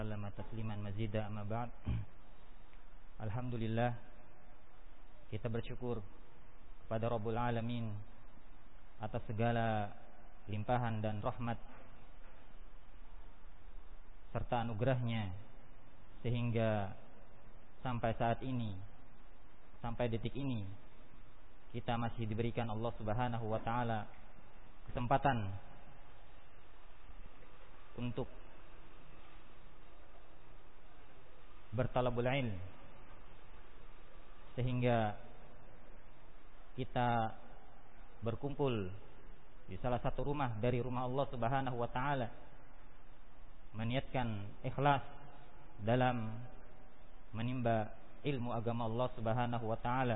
Sallama tasliman mazida amma ba'd. Alhamdulillah, kita bersyukur kepada Rabbul Alamin atas segala limpahan dan rahmat serta anugerahnya, sehingga sampai saat ini, sampai detik ini, kita masih diberikan Allah Subhanahu wa ta'ala kesempatan untuk bertalabul ilm, sehingga kita berkumpul di salah satu rumah dari rumah Allah Subhanahu wa ta'ala, meniatkan ikhlas dalam menimba ilmu agama Allah Subhanahu wa ta'ala.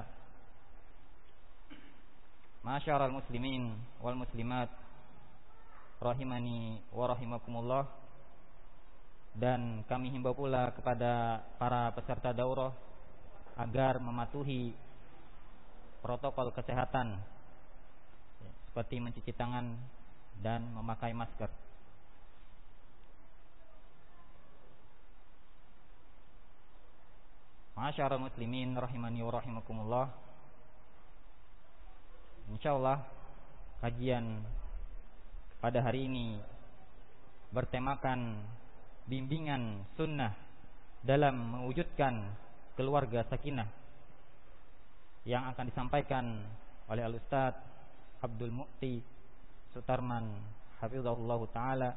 Ma'asyiral muslimin wal muslimat rahimani wa rahimakumullah. Dan kami himbau pula kepada para peserta daurah agar mematuhi protokol kesehatan seperti mencuci tangan dan memakai masker. Ma'asyiral muslimin rahimani wa rahimakumullah. Insyaallah kajian pada hari ini bertemakan bimbingan sunnah dalam mewujudkan keluarga sakinah, yang akan disampaikan oleh Al-Ustaz Abdul Mu'ti Sutarman hafizahullah ta'ala,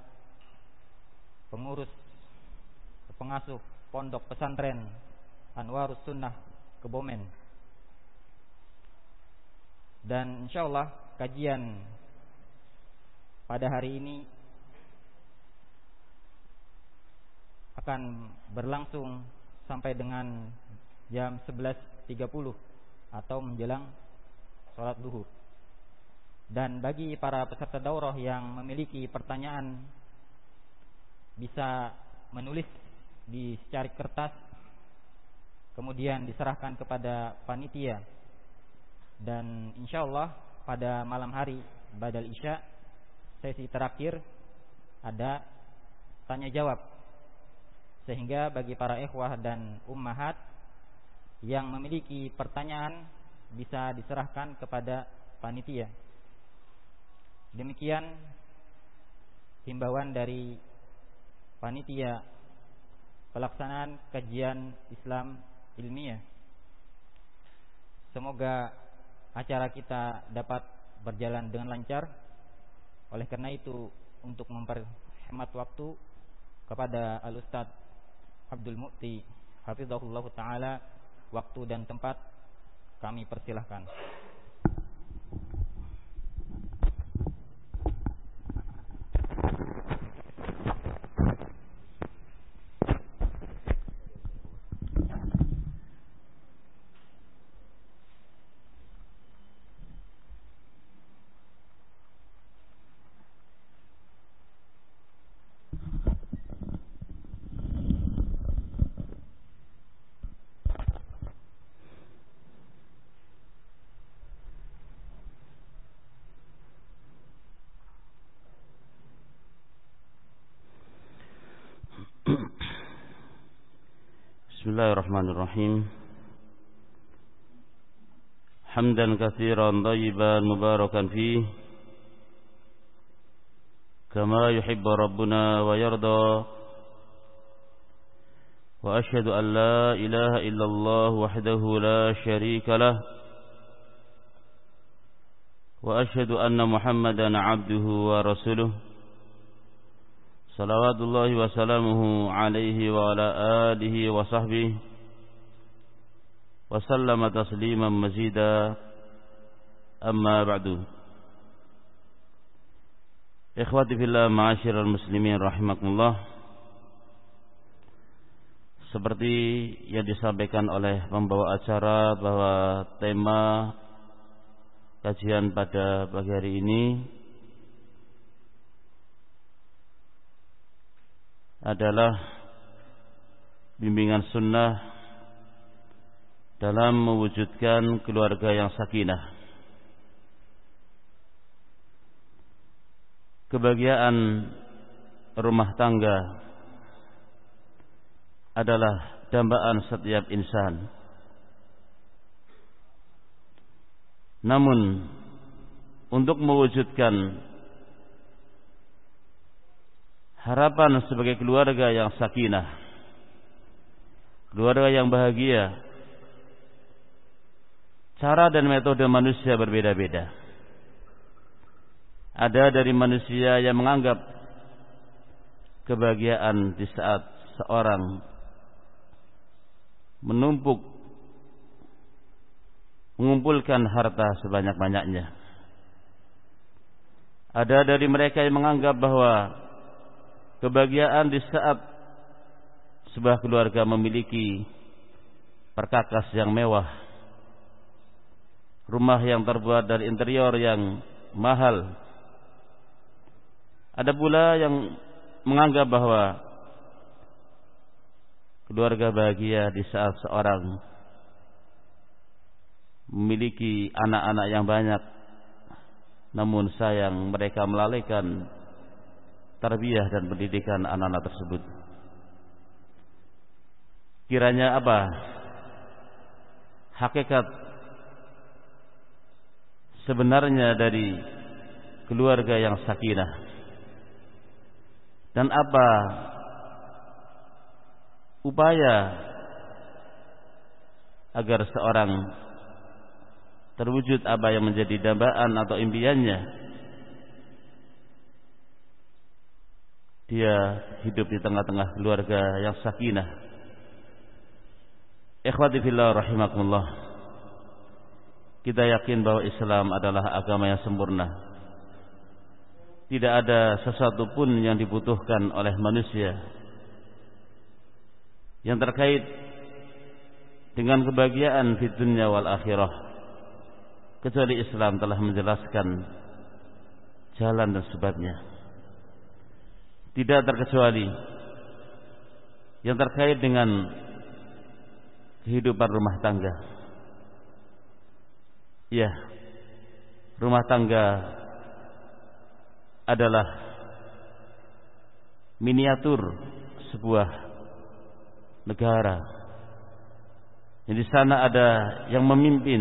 pengasuh pondok pesantren Anwarus Sunnah Kebumen. Dan insyaallah kajian pada hari ini akan berlangsung sampai dengan jam 11.30 atau menjelang sholat duhur. Dan bagi para peserta daurah yang memiliki pertanyaan, bisa menulis di secari kertas, kemudian diserahkan kepada panitia. Dan insyaallah pada malam hari ba'dal isya, sesi terakhir, ada tanya jawab, sehingga bagi para ikhwah dan ummahat yang memiliki pertanyaan bisa diserahkan kepada panitia. Demikian himbauan dari panitia pelaksanaan kajian Islam ilmiah. Semoga acara kita dapat berjalan dengan lancar. Oleh karena itu, untuk memperhemat waktu, kepada Al-Ustaz Abdul Mu'ti hafizahullah ta'ala, waktu dan tempat kami persilahkan. Bismillahirrahmanirrahim. Hamdan katsiran thayyiban mubarakan fih, kama yuhibbu rabbuna wa yarda. Wa asyhadu an la ilaha illallah wahdahu la syarika lah, wa asyhadu anna Muhammadan abduhu wa rasuluh. Salawatullahi wa salamuhu alaihi wa ala alihi wa sahbihi wa sallama tasliman mazida. Amma ba'du. Ikhwati fillah, ma'asyiral muslimin rahimakumullah. Seperti yang disampaikan oleh pembawa acara, bahwa tema kajian pada pagi hari ini adalah bimbingan sunnah dalam mewujudkan keluarga yang sakinah. Kebahagiaan rumah tangga adalah dambaan setiap insan. Namun untuk mewujudkan harapan sebagai keluarga yang sakinah, keluarga yang bahagia, cara dan metode manusia berbeda-beda. Ada dari manusia yang menganggap kebahagiaan di saat seorang mengumpulkan harta sebanyak-banyaknya. Ada dari mereka yang menganggap bahwa kebahagiaan di saat sebuah keluarga memiliki perkakas yang mewah, rumah yang terbuat dari interior yang mahal. Ada pula yang menganggap bahwa keluarga bahagia di saat seorang memiliki anak-anak yang banyak, namun sayang mereka melalaikan tarbiyah dan pendidikan anak-anak tersebut. Kiranya apa hakikat sebenarnya dari keluarga yang sakinah, dan apa upaya agar seorang terwujud apa yang menjadi dambaan atau impiannya, dia hidup di tengah-tengah keluarga yang sakinah. Ikhwati fillah rahimakumullah, kita yakin bahwa Islam adalah agama yang sempurna. Tidak ada sesuatu pun yang dibutuhkan oleh manusia yang terkait dengan kebahagiaan di dunia wal akhirah, kecuali Islam telah menjelaskan jalan dan sebabnya. Tidak terkecuali yang terkait dengan kehidupan rumah tangga. Ya, rumah tangga adalah miniatur sebuah negara. Di sana ada yang memimpin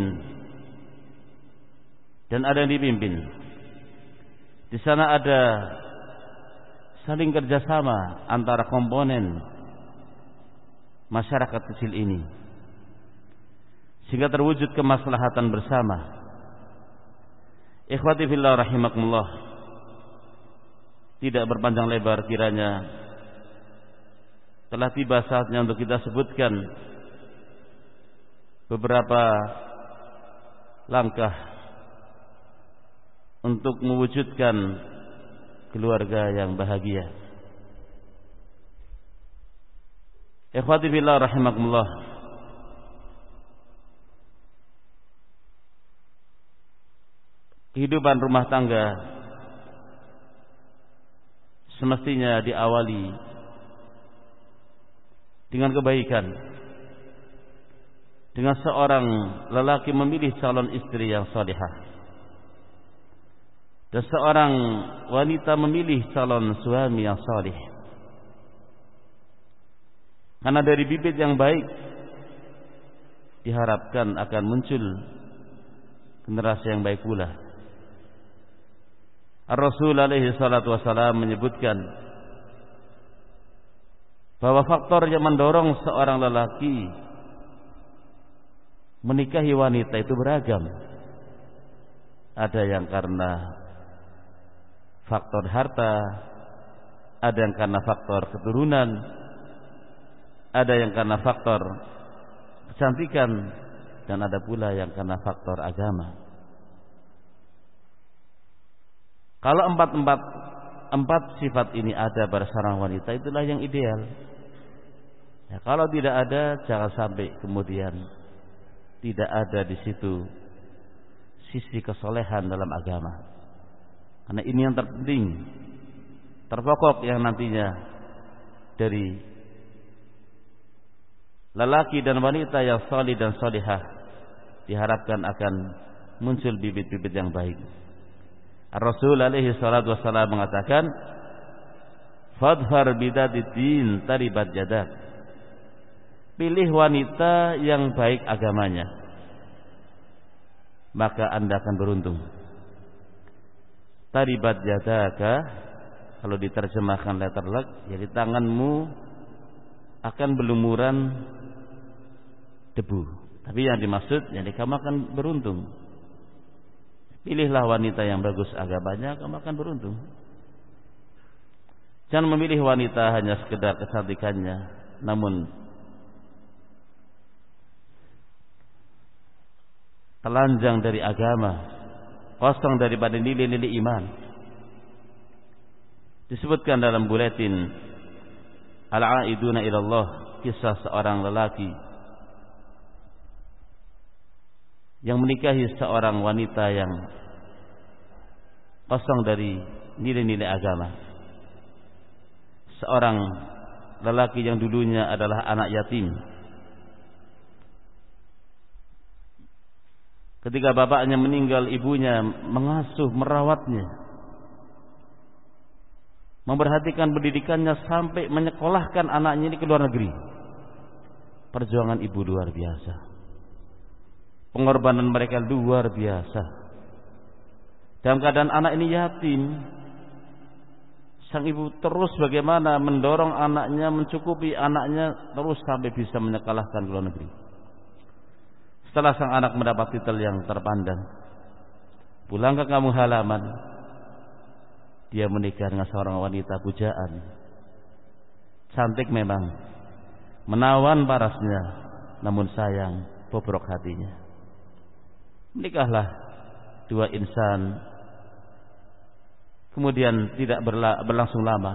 dan ada yang dipimpin. Di sana ada saling kerjasama antara komponen masyarakat kecil ini, sehingga terwujud kemaslahatan bersama. Ikhwati fillah rahimakumullah, tidak berpanjang lebar kiranya telah tiba saatnya untuk kita sebutkan beberapa langkah untuk mewujudkan keluarga yang bahagia. Ikhwati fillah rahimakumullah, kehidupan rumah tangga semestinya diawali dengan kebaikan, dengan seorang lelaki memilih calon istri yang salihah, dan seorang wanita memilih calon suami yang salih. Karena dari bibit yang baik diharapkan akan muncul generasi yang baik pula. Ar-Rasul alaihi salatu wassalam menyebutkan bahwa faktor yang mendorong seorang lelaki menikahi wanita itu beragam. Ada yang karena faktor harta, ada yang karena faktor keturunan, ada yang karena faktor kecantikan, dan ada pula yang karena faktor agama. Kalau empat sifat ini ada pada seorang wanita, itulah yang ideal. Ya, kalau tidak ada, jangan sampai kemudian tidak ada di situ sisi kesolehan dalam agama. Karena ini yang terpenting, terpokok yang nantinya dari lelaki dan wanita yang salih dan salihah diharapkan akan muncul bibit-bibit yang baik. Rasul alaihi salatu wassalam mengatakan, fadhar bidadid din taribat yadak. pilih wanita yang baik agamanya, maka Anda akan beruntung. Taribat yadaka, kalau diterjemahkan letter luck, jadi tanganmu akan berlumuran debu. Tapi yang dimaksud, jadi kamu akan beruntung. Pilihlah wanita yang bagus agamanya, kamu akan beruntung. Jangan memilih wanita hanya sekedar kecantikannya, namun telanjang dari agama, kosong daripada nilai-nilai iman. Disebutkan dalam buletin Al-Aiduna ilallah, kisah seorang lelaki yang menikahi seorang wanita yang kosong dari nilai-nilai agama. Seorang lelaki yang dulunya adalah anak yatim. Ketika bapaknya meninggal, ibunya mengasuh, merawatnya, memperhatikan pendidikannya sampai menyekolahkan anaknya ini ke luar negeri. Perjuangan ibu luar biasa, pengorbanan mereka luar biasa. Dalam keadaan anak ini yatim, sang ibu terus bagaimana mendorong anaknya, mencukupi anaknya terus sampai bisa menyekolahkan ke luar negeri. Setelah sang anak mendapat titel yang terpandang, pulang ke kampung halaman, dia menikah dengan seorang wanita pujaan. Cantik memang, menawan parasnya, namun sayang bobrok hatinya. Menikahlah dua insan. Kemudian tidak berlangsung lama,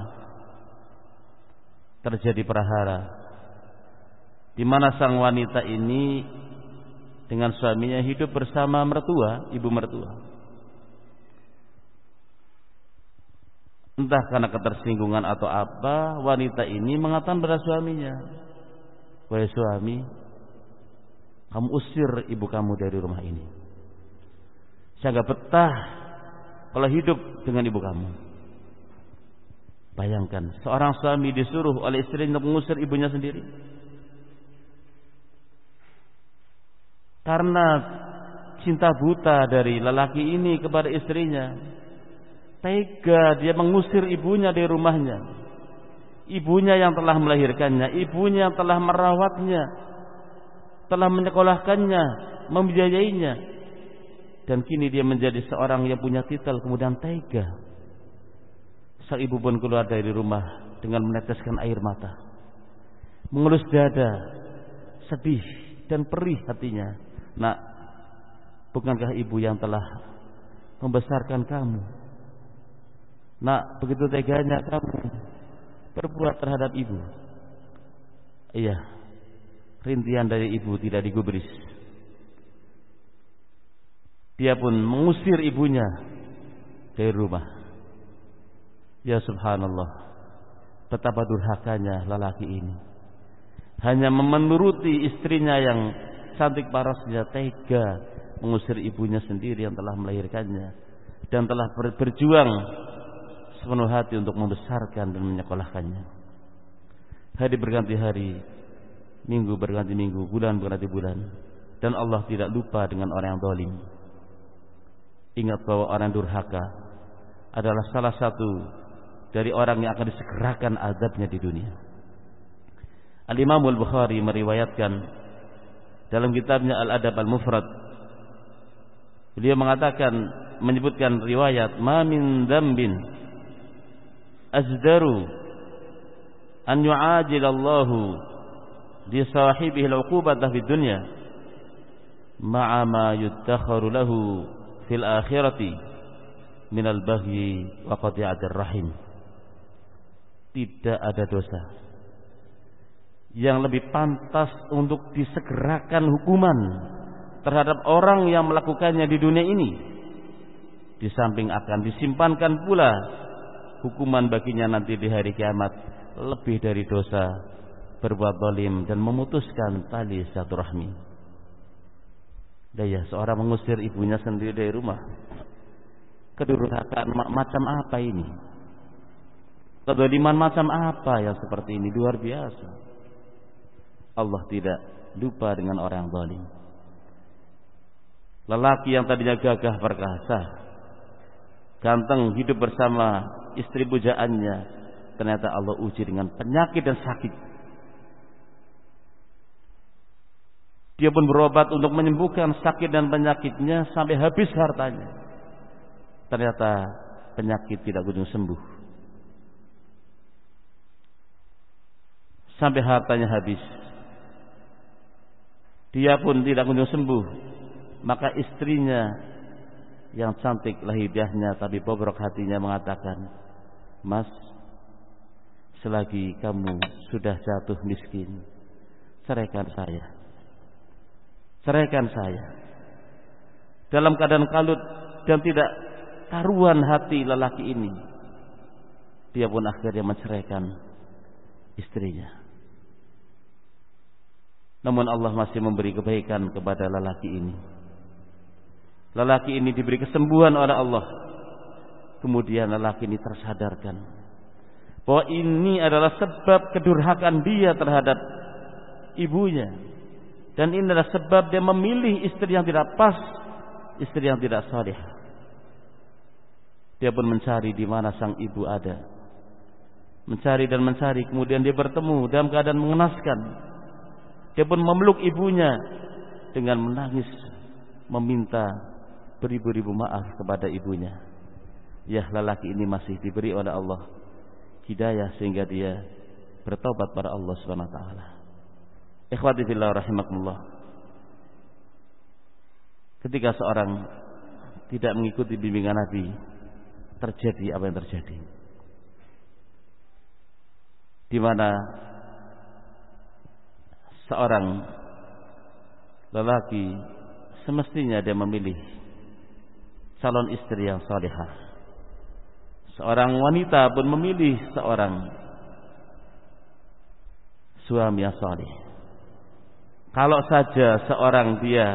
terjadi prahara, di mana sang wanita ini dengan suaminya hidup bersama mertua, ibu mertua. Entah karena ketersinggungan atau apa, wanita ini mengatakan pada suaminya, "Wahai suami, kamu usir ibu kamu dari rumah ini. Saya gak betah kalau hidup dengan ibu kamu." Bayangkan, seorang suami disuruh oleh istrinya untuk mengusir ibunya sendiri. Karena cinta buta dari lelaki ini kepada istrinya, tega dia mengusir ibunya dari rumahnya. Ibunya yang telah melahirkannya, ibunya yang telah merawatnya, telah menyekolahkannya, membiayainya. Dan kini dia menjadi seorang yang punya titel, kemudian tega. Sang ibu pun keluar dari rumah dengan meneteskan air mata, mengelus dada, sedih dan perih hatinya. Nak, bukankah ibu yang telah membesarkan kamu? Nak, begitu teganya kamu berbuat terhadap ibu. Iya, rintihan dari ibu tidak digubris. Dia pun mengusir ibunya dari rumah. Ya subhanallah, betapa durhakanya lelaki ini. Hanya menuruti istrinya yang cantik parasnya, tega mengusir ibunya sendiri yang telah melahirkannya dan telah berjuang sepenuh hati untuk membesarkan dan menyekolahkannya. Hari berganti hari, minggu berganti minggu, bulan berganti bulan, dan Allah tidak lupa dengan orang yang zalim. Ingat bahwa orang durhaka adalah salah satu dari orang yang akan disegerakan azabnya di dunia. Al-Imam Al-Bukhari meriwayatkan dalam kitabnya Al-Adab Al-Mufrad, beliau mengatakan, menyebutkan riwayat, "Ma min dzambin azdaru an yu'ajilallahu li sahibihi al-'uqubata fid dunya ma'a ma yudakharu lahu fil akhirati min al-baghi wa qati'atir rahim." Tidak ada dosa yang lebih pantas untuk disegerakan hukuman terhadap orang yang melakukannya di dunia ini, di samping akan disimpankan pula hukuman baginya nanti di hari kiamat, lebih dari dosa berbuat zalim dan memutuskan tali silaturahmi. Daya seorang mengusir ibunya sendiri dari rumah. Kedurhakaan macam apa ini? Kezaliman macam apa yang seperti ini? Luar biasa. Allah tidak lupa dengan orang yang zalim. Lelaki yang tadinya gagah perkasa, ganteng, hidup bersama istri pujaannya, ternyata Allah uji dengan penyakit dan sakit. Dia pun berobat untuk menyembuhkan sakit dan penyakitnya sampai habis hartanya. Ternyata penyakit tidak kunjung sembuh. Sampai hartanya habis. Dia pun tidak kunjung sembuh. Maka istrinya yang cantik lahiriahnya tapi bobrok hatinya mengatakan, "Mas, selagi kamu sudah jatuh miskin, ceraikan saya. Ceraikan saya." Dalam keadaan kalut dan tidak karuan hati lelaki ini, dia pun akhirnya menceraikan istrinya. Namun Allah masih memberi kebaikan kepada lelaki ini. Lelaki ini diberi kesembuhan oleh Allah. Kemudian lelaki ini tersadarkan bahwa ini adalah sebab kedurhakaan dia terhadap ibunya. Dan ini adalah sebab dia memilih istri yang tidak pas, istri yang tidak saleh. Dia pun mencari di mana sang ibu ada. Mencari dan mencari, kemudian dia bertemu dalam keadaan mengenaskan. Dia pun memeluk ibunya dengan menangis, meminta beribu-ribu maaf kepada ibunya. Ya, lelaki ini masih diberi oleh Allah hidayah sehingga dia bertobat pada Allah Subhanahu wa taala. Ikhwati fillah rahimakumullah. Ketika seorang tidak mengikuti bimbingan Nabi, terjadi apa yang terjadi. Di mana seorang lelaki semestinya dia memilih calon istri yang salihah. Seorang wanita pun memilih seorang suami yang saleh. Kalau saja seorang dia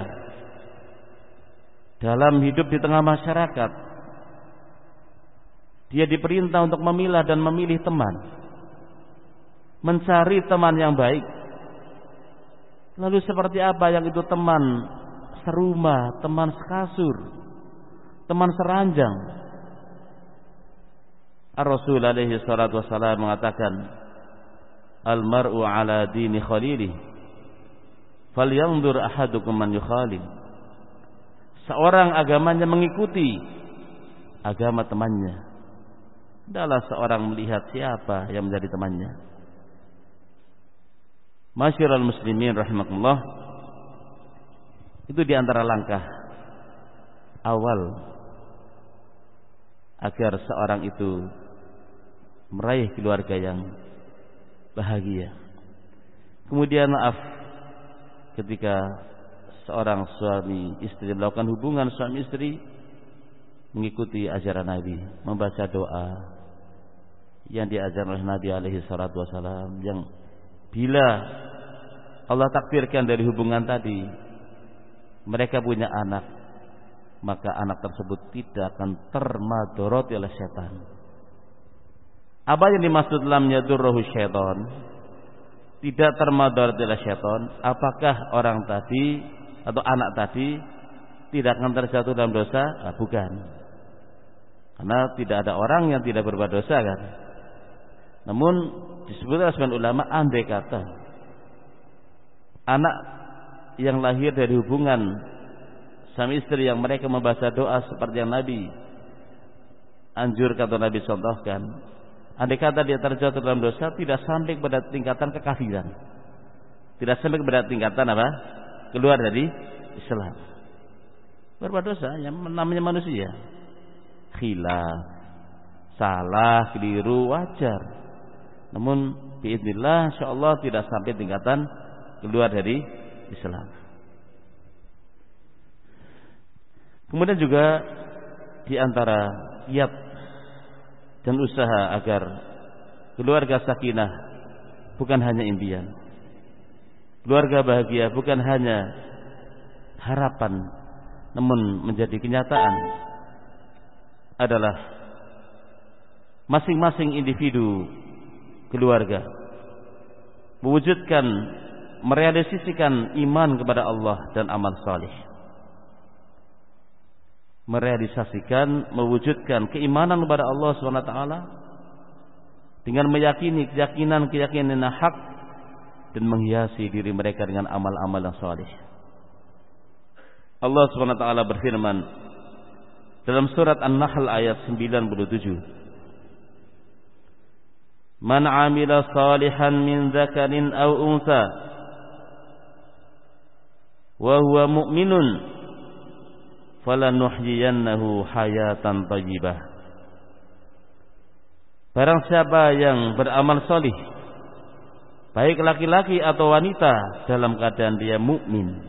dalam hidup di tengah masyarakat, dia diperintah untuk memilah dan memilih teman, mencari teman yang baik. Lalu seperti apa yang itu teman serumah, teman sekasur, teman seranjang? Ar-Rasul alaihi salatu wassalam mengatakan, "Al-mar'u ala dini khalilih, falyanzur ahadukum man yukhalil." Seorang agamanya mengikuti agama temannya. Adalah seorang melihat siapa yang menjadi temannya. Masyiral muslimin rahimakumullah, itu di antara langkah awal agar seorang itu meraih keluarga yang bahagia. Kemudian maaf, ketika seorang suami istri melakukan hubungan suami istri, mengikuti ajaran Nabi, membaca doa yang diajarkan oleh Nabi alaihi salatu wasalam, yang bila Allah takdirkan dari hubungan tadi mereka punya anak, maka anak tersebut tidak akan termadoroti oleh setan. Apa yang dimaksud lam yadurruhu syaitan? Tidak termadoroti oleh setan. Apakah orang tadi atau anak tadi tidak akan terjatuh dalam dosa? Bukan. Karena tidak ada orang yang tidak berbuat dosa kan. Namun disebutkan oleh ulama, andai kata anak yang lahir dari hubungan suami istri yang mereka membaca doa seperti yang Nabi anjurkan atau Nabi contohkan, andai kata dia terjatuh dalam dosa, tidak sampai pada tingkatan kekafiran, tidak sampai pada tingkatan apa? Keluar dari Islam. Berbuat dosa yang namanya manusia, khilaf, salah, keliru, wajar. Namun biidznillah insyaallah tidak sampai tingkatan keluar dari Islam. Kemudian juga di antara kiat dan usaha agar keluarga sakinah bukan hanya impian, keluarga bahagia bukan hanya harapan, namun menjadi kenyataan, adalah masing-masing individu keluarga mewujudkan merealisasikan iman kepada Allah dan amal saleh. Merealisasikan, mewujudkan keimanan kepada Allah SWT dengan meyakini keyakinan yang hak dan menghiasi diri mereka dengan amal-amal yang saleh. Allah SWT berfirman dalam surat An-Nahl ayat 97, Man 'amila salihan min dzakarin aw untha wa huwa mu'minun falanuhyiyannahu hayatan thayyibah. Barang siapa yang beramal salih, baik laki-laki atau wanita, dalam keadaan dia mukmin,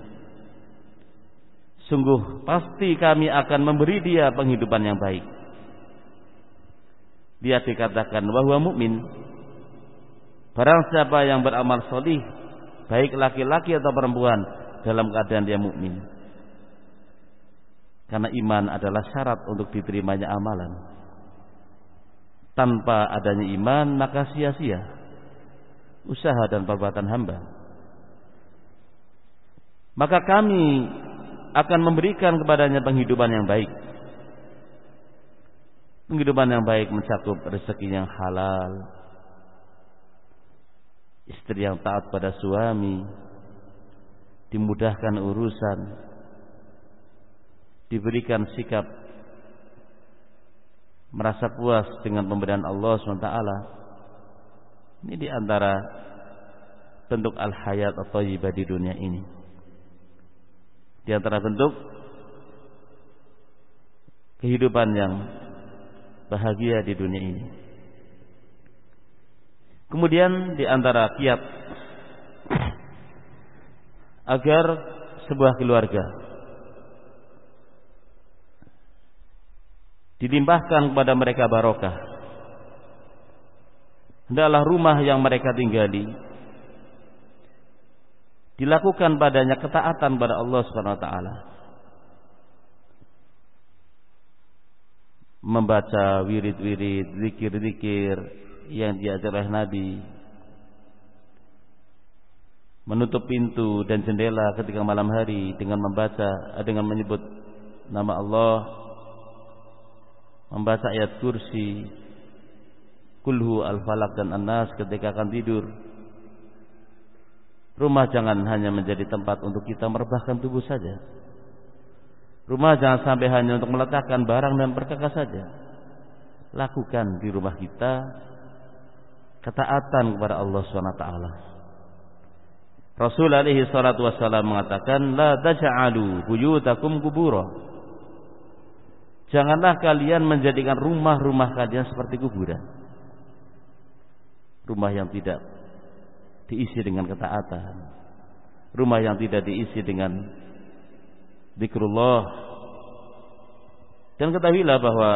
sungguh pasti kami akan memberi dia penghidupan yang baik. Dia dikatakan bahwa mukmin. Barang siapa yang beramal salih, baik laki-laki atau perempuan, dalam keadaan dia mukmin. Karena iman adalah syarat untuk diterimanya amalan. Tanpa adanya iman maka sia-sia usaha dan perbuatan hamba. Maka kami akan memberikan kepadanya penghidupan yang baik. Penghidupan yang baik mencakup rezeki yang halal, istri yang taat pada suami, dimudahkan urusan, diberikan sikap merasa puas dengan pemberian Allah SWT. Ini diantara bentuk al-hayat atau thayyibah di dunia ini. Di antara bentuk kehidupan yang bahagia di dunia ini. Kemudian di antara kiat agar sebuah keluarga dilimpahkan kepada mereka barokah, hendaklah rumah yang mereka tinggali dilakukan padanya ketaatan pada Allah Subhanahu wa taala. Membaca wirid-wirid, zikir-zikir yang diajar oleh Nabi, menutup pintu dan jendela ketika malam hari dengan menyebut nama Allah, membaca ayat kursi, kulhu al-falaq dan an-nas ketika akan tidur. Rumah jangan hanya menjadi tempat untuk kita merebahkan tubuh saja. Rumah jangan sampai hanya untuk meletakkan barang dan perkakas saja. Lakukan di rumah kita ketaatan kepada Allah SWT. Rasul alaihi salatu wassalam mengatakan, La taj'alu buyutakum kubura. Janganlah kalian menjadikan rumah-rumah kalian seperti kuburan. Rumah yang tidak diisi dengan ketaatan, rumah yang tidak diisi dengan zikrullah. Dan ketahuilah bahwa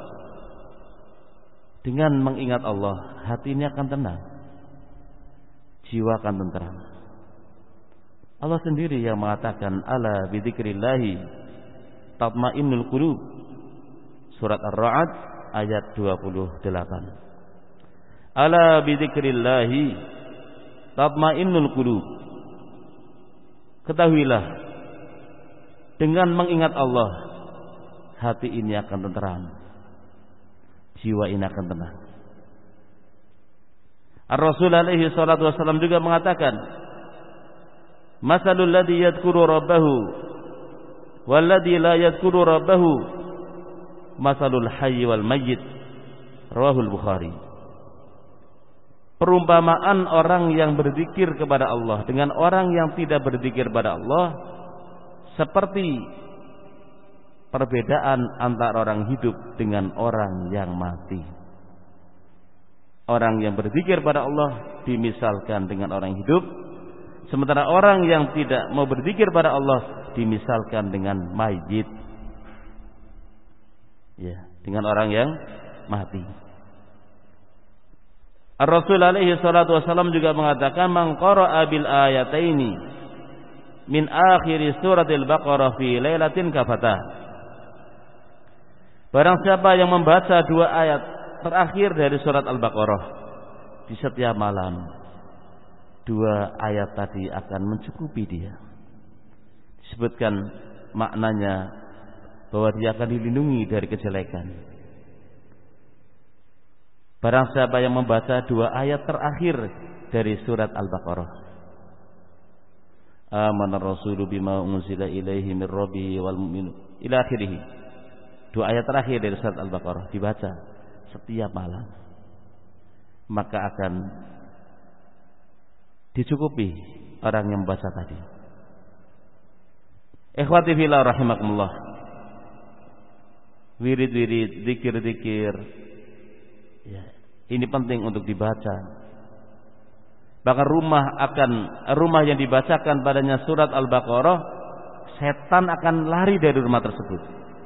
dengan mengingat Allah, hati ini akan tenang, jiwa akan tenteram. Allah sendiri yang mengatakan, ala bidzikrillahi tatmainnul qulub. Surat Ar-Ra'd ayat 28. Ala bidzikrillahi tatmainnul qulub. Ketahuilah, dengan mengingat Allah, hati ini akan tenteram, jiwa ini akan tenang. Ar-Rasul alaihi salatu wasallam juga mengatakan, Masalul ladzi yadhkuru rabbahu wal ladzi la yadhkuru rabbahu masalul hayy wal mayyit. Rawahul Bukhari. Perumpamaan orang yang berzikir kepada Allah dengan orang yang tidak berzikir kepada Allah seperti perbedaan antara orang hidup dengan orang yang mati. Orang yang berzikir pada Allah dimisalkan dengan orang hidup, sementara orang yang tidak mau berzikir pada Allah dimisalkan dengan mayit. Ya, dengan orang yang mati. Ar-Rasul alaihi salatu wasallam juga mengatakan, man qara'a bil ayataini min akhir suratil Baqarah fi lailatin kafata. Barang siapa yang membaca dua ayat terakhir dari surat Al-Baqarah di setiap malam, dua ayat tadi akan mencukupi dia. Disebutkan maknanya bahwa dia akan dilindungi dari kejelekan. Barang siapa yang membaca dua ayat terakhir dari surat Al-Baqarah, Amanar Rasulu bima unzila ilaihi mir rabbihi wal mu'minun ila akhirih. Dua ayat terakhir dari surat Al-Baqarah dibaca setiap malam, maka akan dicukupi orang yang membaca tadi. Ikhwati fillah rahimakumullah. Wirid-wirid, zikir-zikir, ya, ini penting untuk dibaca. Bahkan rumah yang dibacakan padanya surat Al-Baqarah, setan akan lari dari rumah tersebut.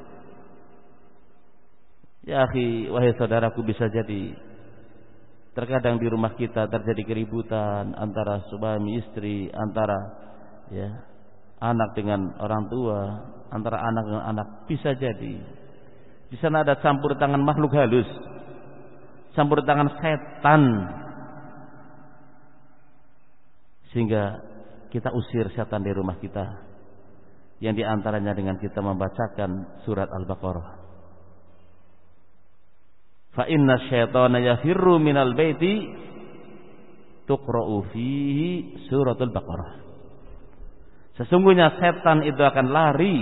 Ya akhi, wahai saudaraku, bisa jadi terkadang di rumah kita terjadi keributan antara suami istri, antara ya anak dengan orang tua, antara anak dengan anak. Bisa jadi di sana ada campur tangan makhluk halus, campur tangan setan, sehingga kita usir setan dari rumah kita, yang diantaranya dengan kita membacakan surat Al-Baqarah. Fa inna syaitana yafirru minal baiti tuqra'u fihi suratul Baqarah. Sesungguhnya setan itu akan lari,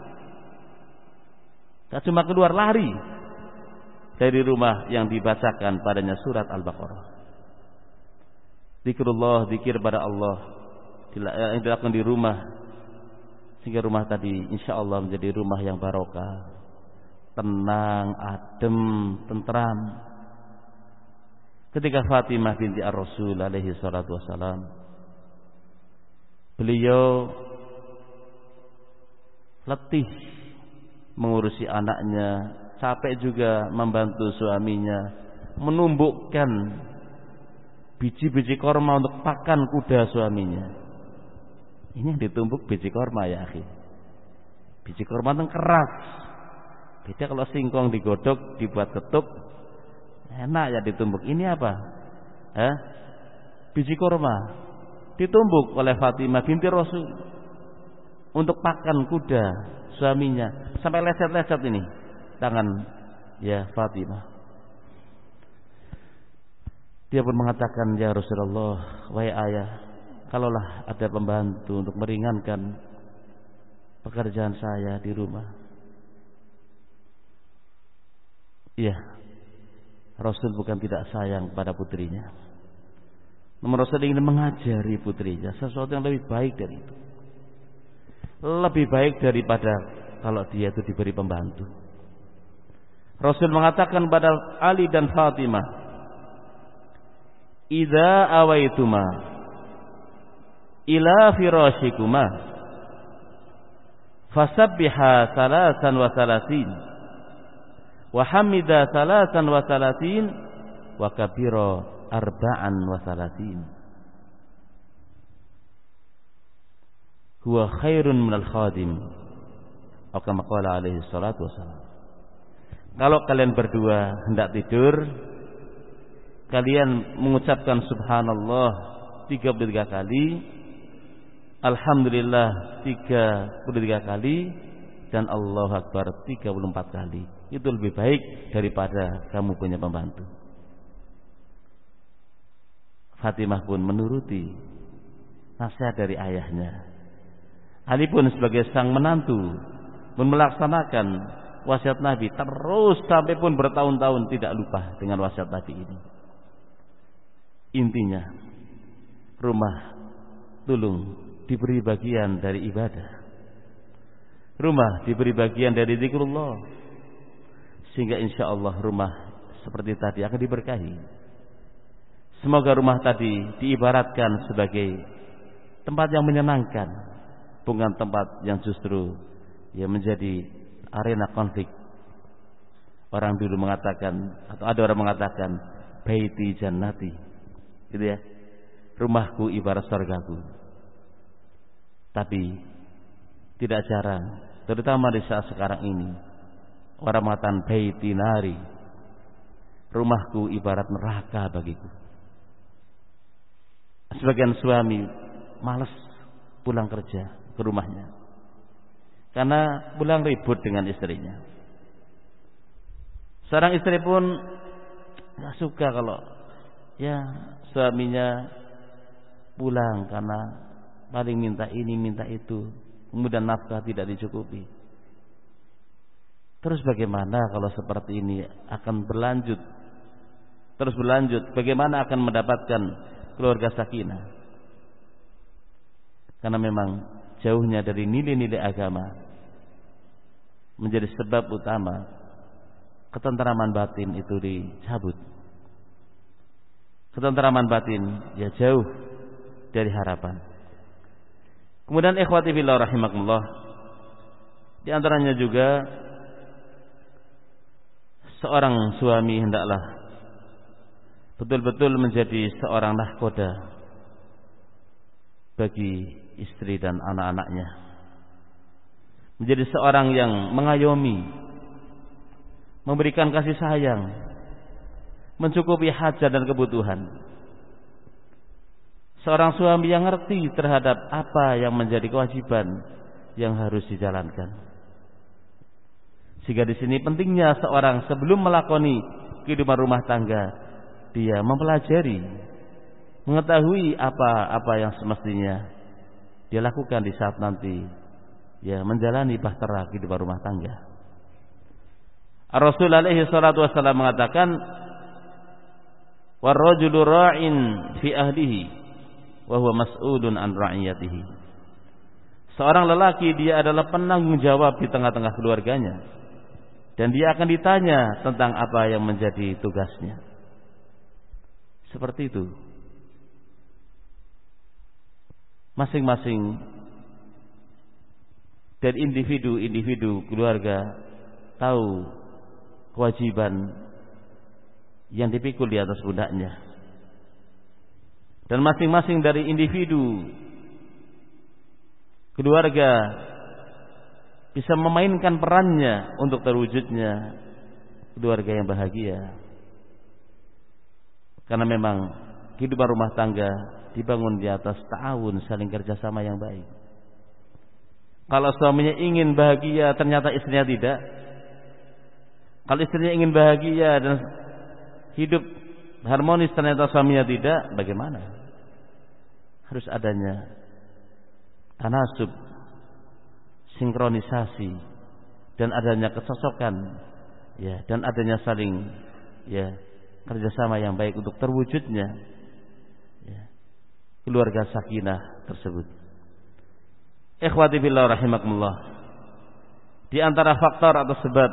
tak cuma keluar, lari dari rumah yang dibacakan padanya surat Al-Baqarah. Zikrullah, zikir pada Allah yang dilakukan di rumah, sehingga rumah tadi insyaallah menjadi rumah yang barokah, tenang, adem, tentram. Ketika Fatimah binti Ar-Rasul alaihi salatu wassalam, beliau letih mengurusi anaknya, capek juga membantu suaminya menumbukkan biji-biji korma untuk pakan kuda suaminya. Ini yang ditumbuk biji korma ya akhi. Biji korma itu keras. Beda kalau singkong digodok, dibuat ketuk, enak ya ditumbuk. Ini apa? Biji korma ditumbuk oleh Fatimah binti Rasul untuk pakan kuda suaminya, sampai lecet-lecet ini tangan ya Fatimah. Dia pun mengatakan, ya Rasulullah, wahai ayah, kalaulah ada pembantu untuk meringankan pekerjaan saya di rumah. Iya, Rasul bukan tidak sayang pada putrinya, namun Rasul ingin mengajari putrinya sesuatu yang lebih baik dari itu, lebih baik daripada kalau dia itu diberi pembantu. Rasul mengatakan pada Ali dan Fatimah, idza awaituma ila firashikuma fasabbiha salasan wa salasin wa hamida salasan wa salasin wa kabira arba'an wa salasin huwa khairun minal khadim atau kama qala alaihi salatu wassalam. Kalau kalian berdua hendak tidur, kalian mengucapkan subhanallah 33 kali, alhamdulillah 33 kali, dan Allahu Akbar 34 kali. Itu lebih baik daripada kamu punya pembantu. Fatimah pun menuruti nasihat dari ayahnya. Ali pun sebagai sang menantu pun melaksanakan wasiat Nabi terus sampai pun bertahun-tahun tidak lupa dengan wasiat Nabi ini. Intinya, rumah tulung diberi bagian dari ibadah, rumah diberi bagian dari zikrullah, sehingga insya Allah rumah seperti tadi akan diberkahi. Semoga rumah tadi diibaratkan sebagai tempat yang menyenangkan, bukan tempat yang justru yang menjadi arena konflik. Orang dulu mengatakan, atau ada orang mengatakan, baiti jannati, gitu ya, rumahku ibarat surgaku. Tapi tidak jarang, terutama di saat sekarang ini, orang mengatakan baiti nari, rumahku ibarat neraka bagiku. sebagian suami malas pulang kerja ke rumahnya karena pulang ribut dengan istrinya. Seorang istri pun gak suka kalau suaminya pulang karena paling minta ini minta itu, kemudian nafkah tidak dicukupi. Terus bagaimana kalau seperti ini akan berlanjut? Terus berlanjut, bagaimana akan mendapatkan keluarga sakinah? Karena memang jauhnya dari nilai-nilai agama menjadi sebab utama ketentraman batin itu dicabut. Ketentraman batin ya jauh dari harapan. Kemudian ikhwati fillah rahimakumullah, di antaranya juga seorang suami hendaklah betul-betul menjadi seorang nahkoda bagi istri dan anak-anaknya, menjadi seorang yang mengayomi, memberikan kasih sayang, mencukupi hajat dan kebutuhan. Seorang suami yang ngerti terhadap apa yang menjadi kewajiban yang harus dijalankan. Sehingga di sini pentingnya seorang sebelum melakoni kehidupan rumah tangga, dia mempelajari, mengetahui apa yang semestinya dia lakukan di saat nanti menjalani bahtera kehidupan rumah tangga. Rasul alaihi salatu wassalam mengatakan, "War-rajulu ra'in fi ahlihi wa huwa mas'ulun an ra'iyatihi." Seorang lelaki dia adalah penanggung jawab di tengah-tengah keluarganya, dan dia akan ditanya tentang apa yang menjadi tugasnya. Seperti itu. Masing-masing dari individu keluarga tahu kewajiban yang dipikul di atas pundaknya. Dan masing-masing dari individu keluarga bisa memainkan perannya untuk terwujudnya keluarga yang bahagia. Karena memang kehidupan rumah tangga dibangun di atas ta'awun, saling kerjasama yang baik. Kalau suaminya ingin bahagia ternyata istrinya tidak, kalau istrinya ingin bahagia dan hidup harmonis ternyata suaminya tidak, bagaimana? Harus adanya tanasub, sinkronisasi, dan adanya kecocokan, dan adanya saling kerjasama yang baik untuk terwujudnya keluarga sakinah tersebut. Ikhwati fillah rahimakumullah, di antara faktor atau sebab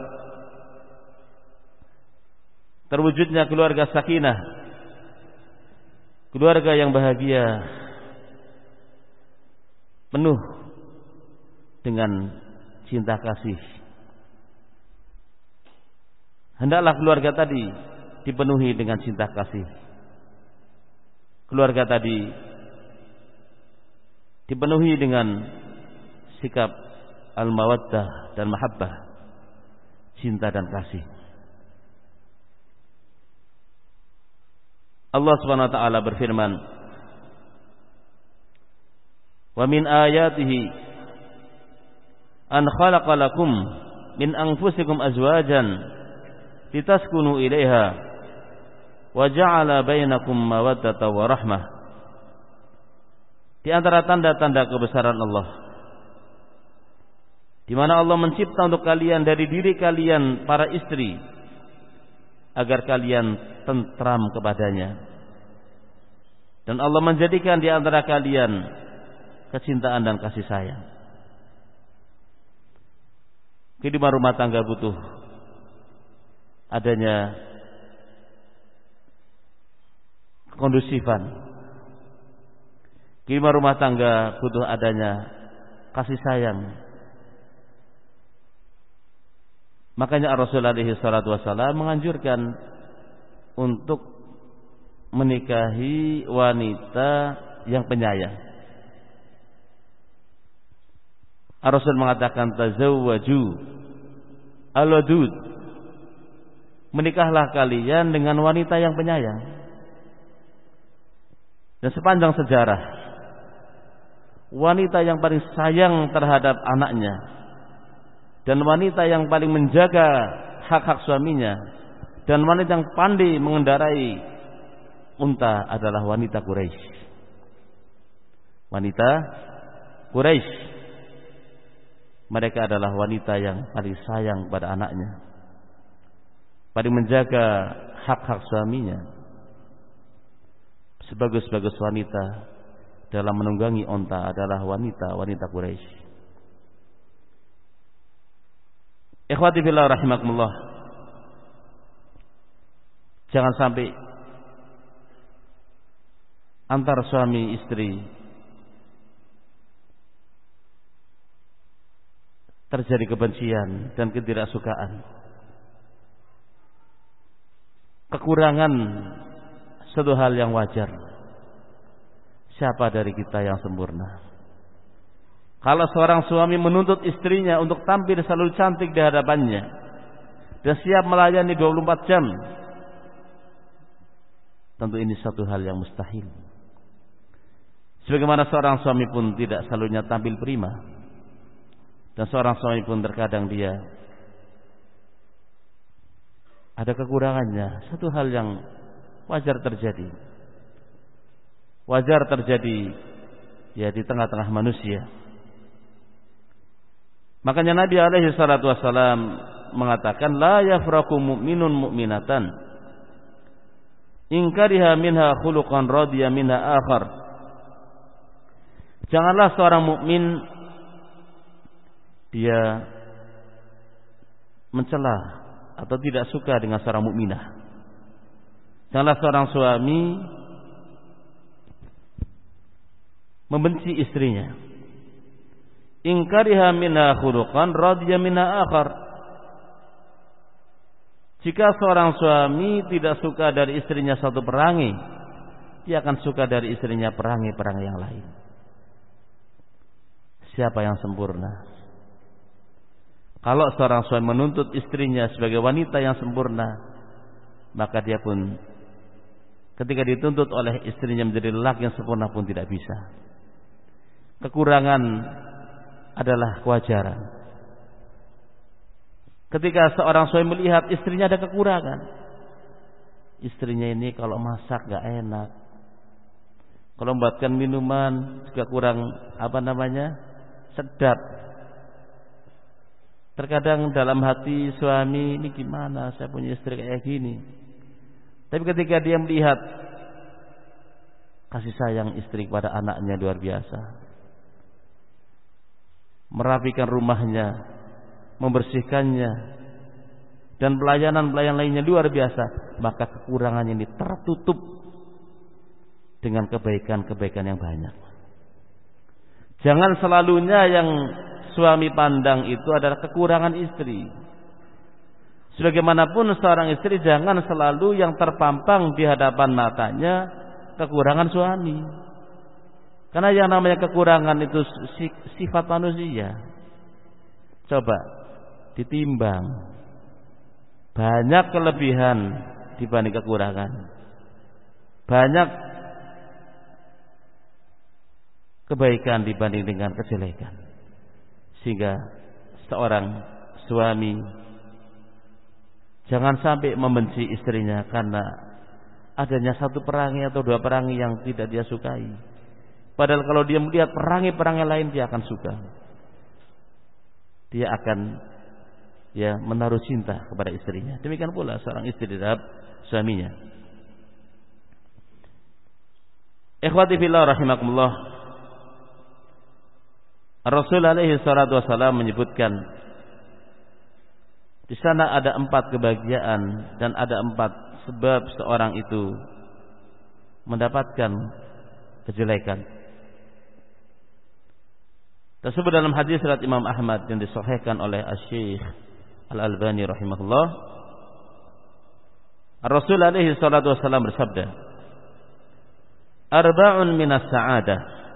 terwujudnya keluarga sakinah, keluarga yang bahagia, penuh dengan cinta kasih. Hendaklah keluarga tadi dipenuhi dengan cinta kasih. Keluarga tadi dipenuhi dengan sikap al-mawaddah dan mahabbah, cinta dan kasih. Allah Subhanahu wa taala berfirman, "Wa min ayatihi an khalaqa lakum min anfusikum azwajan litaskunu ilaiha wa ja'ala bainakum mawaddatan wa rahmah." Di antara tanda-tanda kebesaran Allah, di mana Allah mencipta untuk kalian dari diri kalian para istri agar kalian tentram kepadanya, dan Allah menjadikan di antara kalian kecintaan dan kasih sayang. Kehidupan rumah tangga butuh adanya kondusifan. Kehidupan rumah tangga butuh adanya kasih sayang. Makanya Rasulullah SAW menganjurkan untuk menikahi wanita yang penyayang. Rasul mengatakan tazawwaju al-wadud, menikahlah kalian dengan wanita yang penyayang. Dan sepanjang sejarah, wanita yang paling sayang terhadap anaknya dan wanita yang paling menjaga hak-hak suaminya dan wanita yang pandai mengendarai unta adalah wanita Quraisy. Wanita Quraisy, mereka adalah wanita yang paling sayang pada anaknya, paling menjaga hak-hak suaminya. Sebagus-bagus wanita dalam menunggangi unta adalah wanita Quraisy. Ikhwati fillah rahimakumullah, jangan sampai antar suami istri terjadi kebencian dan ketidaksukaan. Kekurangan satu hal yang wajar. Siapa dari kita yang sempurna? Kalau seorang suami menuntut istrinya untuk tampil selalu cantik di hadapannya dan siap melayani 24 jam, tentu ini satu hal yang mustahil. Sebagaimana seorang suami pun tidak selalunya tampil prima, dan seorang suami pun terkadang dia ada kekurangannya. Satu hal yang wajar terjadi ya di tengah-tengah manusia. Makanya Nabi alaihi salatu wassalam mengatakan, la yafraku mu'minun mu'minatan in kariha minha khuluqan radiya minha akhar. Janganlah seorang mukmin dia mencela atau tidak suka dengan seorang mukminah. Janganlah seorang suami membenci istrinya. In kariha minha khuluqan radiya minha akhar. Jika seorang suami tidak suka dari istrinya satu perangai, dia akan suka dari istrinya perangai-perangai yang lain. Siapa yang sempurna? Kalau seorang suami menuntut istrinya sebagai wanita yang sempurna, maka dia pun ketika dituntut oleh istrinya menjadi lelaki yang sempurna pun tidak bisa. Kekurangan adalah kewajaran. Ketika seorang suami melihat istrinya ada kekurangan, istrinya ini kalau masak gak enak, kalau membuatkan minuman juga kurang sedap. Terkadang dalam hati suami, ini gimana saya punya istri kayak gini. Tapi ketika dia melihat kasih sayang istri kepada anaknya luar biasa, merapikan rumahnya, membersihkannya, dan pelayanan-pelayanan lainnya luar biasa, maka kekurangannya ini tertutup dengan kebaikan-kebaikan yang banyak. Jangan selalunya yang suami pandang itu adalah kekurangan istri. Sebagaimanapun seorang istri, jangan selalu yang terpampang di hadapan matanya kekurangan suami. Karena yang namanya kekurangan itu sifat manusia. Coba ditimbang, banyak kelebihan dibanding kekurangan, banyak kebaikan dibanding dengan kejelekan. Sehingga seorang suami jangan sampai membenci istrinya karena adanya satu perangai atau dua perangai yang tidak dia sukai. Padahal kalau dia melihat perangai-perangai lain, dia akan suka. Dia akan menaruh cinta kepada istrinya. Demikian pula seorang istri terhadap suaminya. Ikhwati fillah rahimakumullah, Rasul alaihi salatu wasallam menyebutkan di sana ada 4 kebahagiaan dan ada 4 sebab seorang itu mendapatkan kejelekan. Tersebut dalam hadis riwayat Imam Ahmad yang disahihkan oleh Asy-Syaikh Al-Albani rahimahullah. Rasul alaihi salatu wasallam bersabda, "Arba'un minas sa'adah."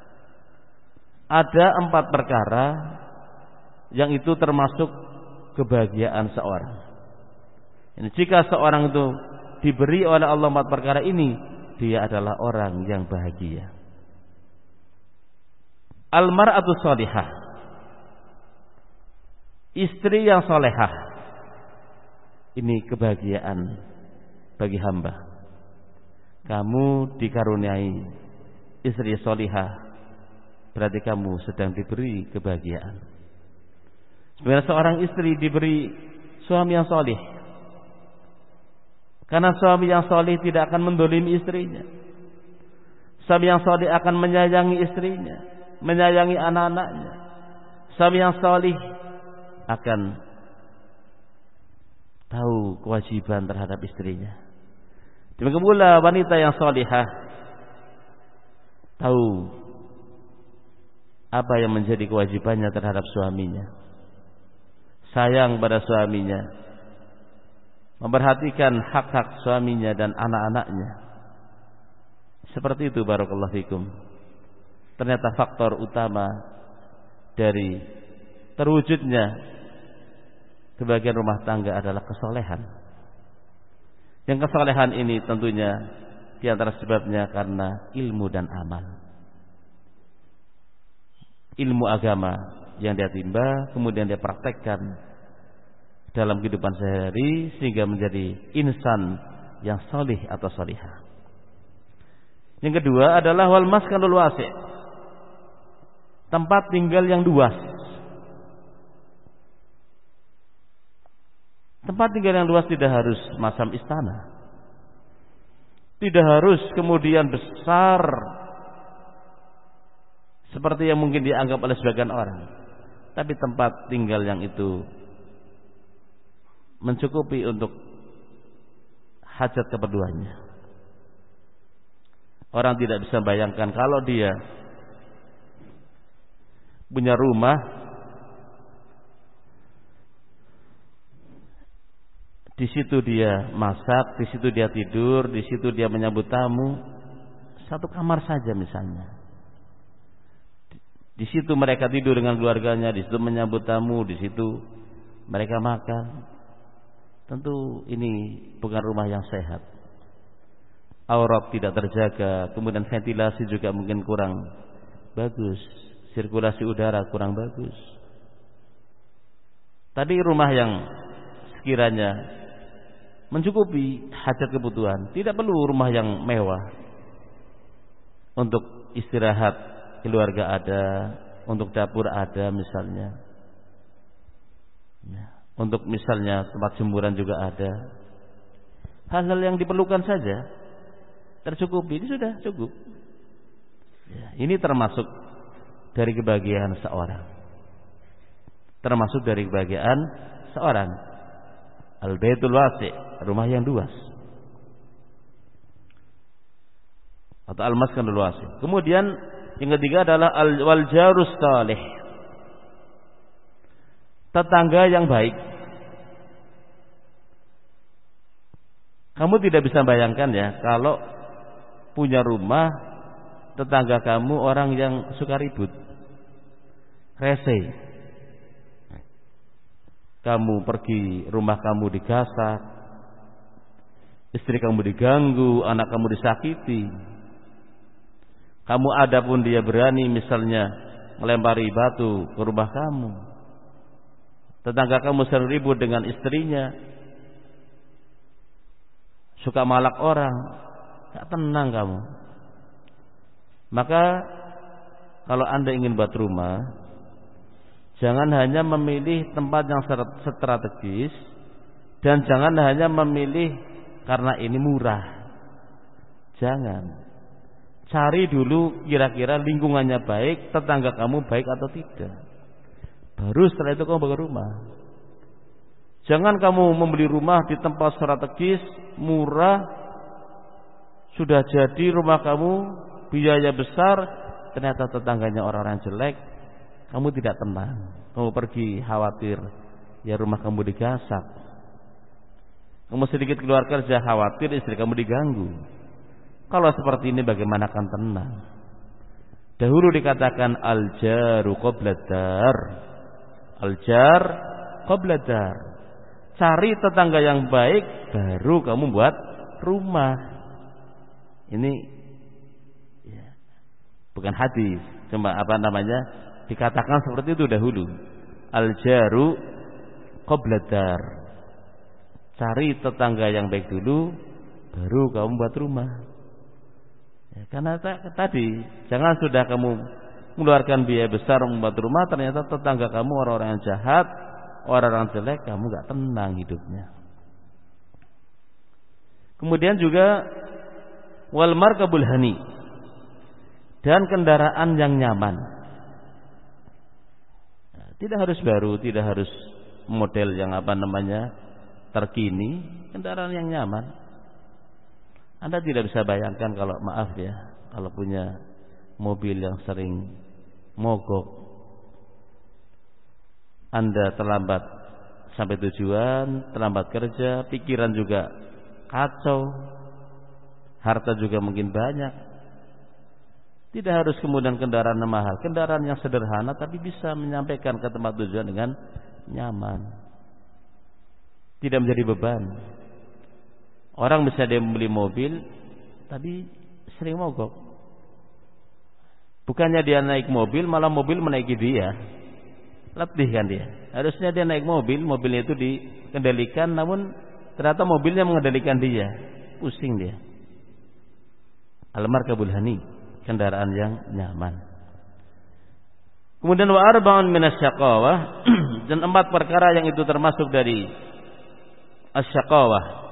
Ada 4 perkara yang itu termasuk kebahagiaan seorang. Jika seorang itu diberi oleh Allah 4 perkara ini, dia adalah orang yang bahagia. Al-mar'atu sholihah, istri yang solehah, ini kebahagiaan bagi hamba. Kamu dikaruniai istri sholihah, berarti kamu sedang diberi kebahagiaan. Sebenarnya seorang istri diberi suami yang soleh, karena suami yang soleh tidak akan mendolimi istrinya. Suami yang soleh akan menyayangi istrinya, menyayangi anak-anaknya. Suami yang soleh akan tahu kewajiban terhadap istrinya. Demikian pula wanita yang solihah tahu apa yang menjadi kewajibannya terhadap suaminya, sayang pada suaminya, memperhatikan hak-hak suaminya dan anak-anaknya. Seperti itu, barakallahu fikum. Ternyata faktor utama dari terwujudnya kebahagiaan rumah tangga adalah kesolehan. Yang kesolehan ini tentunya di antara sebabnya karena ilmu dan amal. Ilmu agama yang dia timba, kemudian dia praktekkan dalam kehidupan sehari sehingga menjadi insan yang solih atau solihah. Yang kedua adalah wal maskanul wasi', tempat tinggal yang luas. Tempat tinggal yang luas tidak harus macam istana, tidak harus kemudian besar seperti yang mungkin dianggap oleh sebagian orang, tapi tempat tinggal yang itu mencukupi untuk hajat keperluannya. Orang tidak bisa bayangkan kalau dia punya rumah di situ dia masak, di situ dia tidur, di situ dia menyambut tamu, satu kamar saja misalnya. Di situ mereka tidur dengan keluarganya, di situ menyambut tamu, di situ mereka makan. Tentu ini bukan rumah yang sehat. Aurat tidak terjaga, kemudian ventilasi juga mungkin kurang bagus, sirkulasi udara kurang bagus. Tadi rumah yang sekiranya mencukupi hajat kebutuhan, tidak perlu rumah yang mewah. Untuk istirahat keluarga ada, untuk dapur ada misalnya, untuk misalnya tempat jemuran juga ada. Hal-hal yang diperlukan saja tercukupi, ini sudah cukup. Ini termasuk dari kebahagiaan seorang. Termasuk dari kebahagiaan seorang. Al-baitul wasi', rumah yang luas. Atau al-maskanul wasi'. Kemudian yang ketiga adalah wal jarus salih, tetangga yang baik. Kamu tidak bisa bayangkan ya, kalau punya rumah tetangga kamu orang yang suka ribut, rese. Kamu pergi, rumah kamu digasak, istri kamu diganggu, anak kamu disakiti. Kamu ada pun dia berani misalnya melempari batu ke rumah kamu. Tetangga kamu sering ribut dengan istrinya, suka malak orang, gak tenang kamu. Maka kalau Anda ingin buat rumah, jangan hanya memilih tempat yang strategis, dan jangan hanya memilih karena ini murah. Jangan. Cari dulu kira-kira lingkungannya baik, tetangga kamu baik atau tidak. Baru setelah itu kamu bangun rumah. Jangan kamu membeli rumah di tempat strategis, murah, sudah jadi rumah kamu, biaya besar, ternyata tetangganya orang-orang jelek. Kamu tidak tenang. Kamu pergi khawatir ya rumah kamu digasak. Kamu sedikit keluar kerja khawatir istri kamu diganggu. Kalau seperti ini bagaimana akan tenang? Dahulu dikatakan al-jaru qabladar. Al-jar qabladar. Cari tetangga yang baik baru kamu buat rumah. Ini ya, bukan hadis, cuma dikatakan seperti itu dahulu. Al-jaru qabla dar. Cari tetangga yang baik dulu, baru kamu buat rumah. Ya, karena tadi jangan sudah kamu mengeluarkan biaya besar membuat rumah, ternyata tetangga kamu orang-orang yang jahat, orang-orang jelek, kamu gak tenang hidupnya. Kemudian juga wal markabul hani, dan kendaraan yang nyaman. Nah, tidak harus baru, tidak harus model yang terkini, kendaraan yang nyaman. Anda tidak bisa bayangkan kalau kalau punya mobil yang sering mogok, Anda terlambat sampai tujuan, terlambat kerja, pikiran juga kacau, harta juga mungkin banyak. Tidak harus kemudian kendaraan mahal, kendaraan yang sederhana tapi bisa menyampaikan ke tempat tujuan dengan nyaman, tidak menjadi beban. Orang bisa dia membeli mobil tapi sering mogok. Bukannya dia naik mobil, malah mobil menaiki dia. Letih kan dia. Harusnya dia naik mobil, mobilnya itu dikendalikan, namun ternyata mobilnya mengendalikan dia. Pusing dia. Al-markabul hani, kendaraan yang nyaman. Kemudian wa arba'un minasyaqawah, dan 4 perkara yang itu termasuk dari asyaqawah.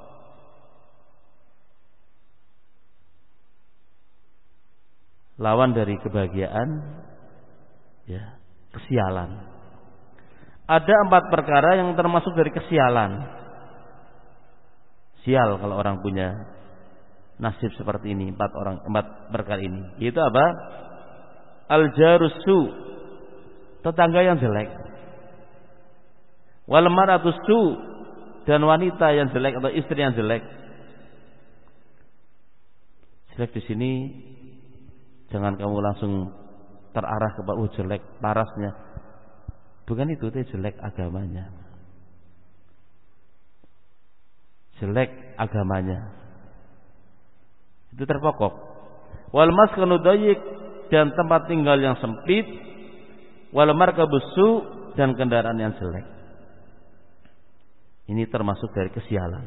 Lawan dari kebahagiaan, ya, kesialan. Ada 4 perkara yang termasuk dari kesialan. Sial kalau orang punya nasib seperti ini, 4 perkara ini. Yaitu apa? Al-jarusu, tetangga yang jelek. Wal maratusu, dan wanita yang jelek atau istri yang jelek. Jelek di sini jangan kamu langsung terarah ke jelek parasnya. Bukan itu, jelek agamanya. Jelek agamanya. Itu terpokok. Wal maskanu dayyik, dan tempat tinggal yang sempit. Wal markabusu, dan kendaraan yang jelek. Ini termasuk dari kesialan.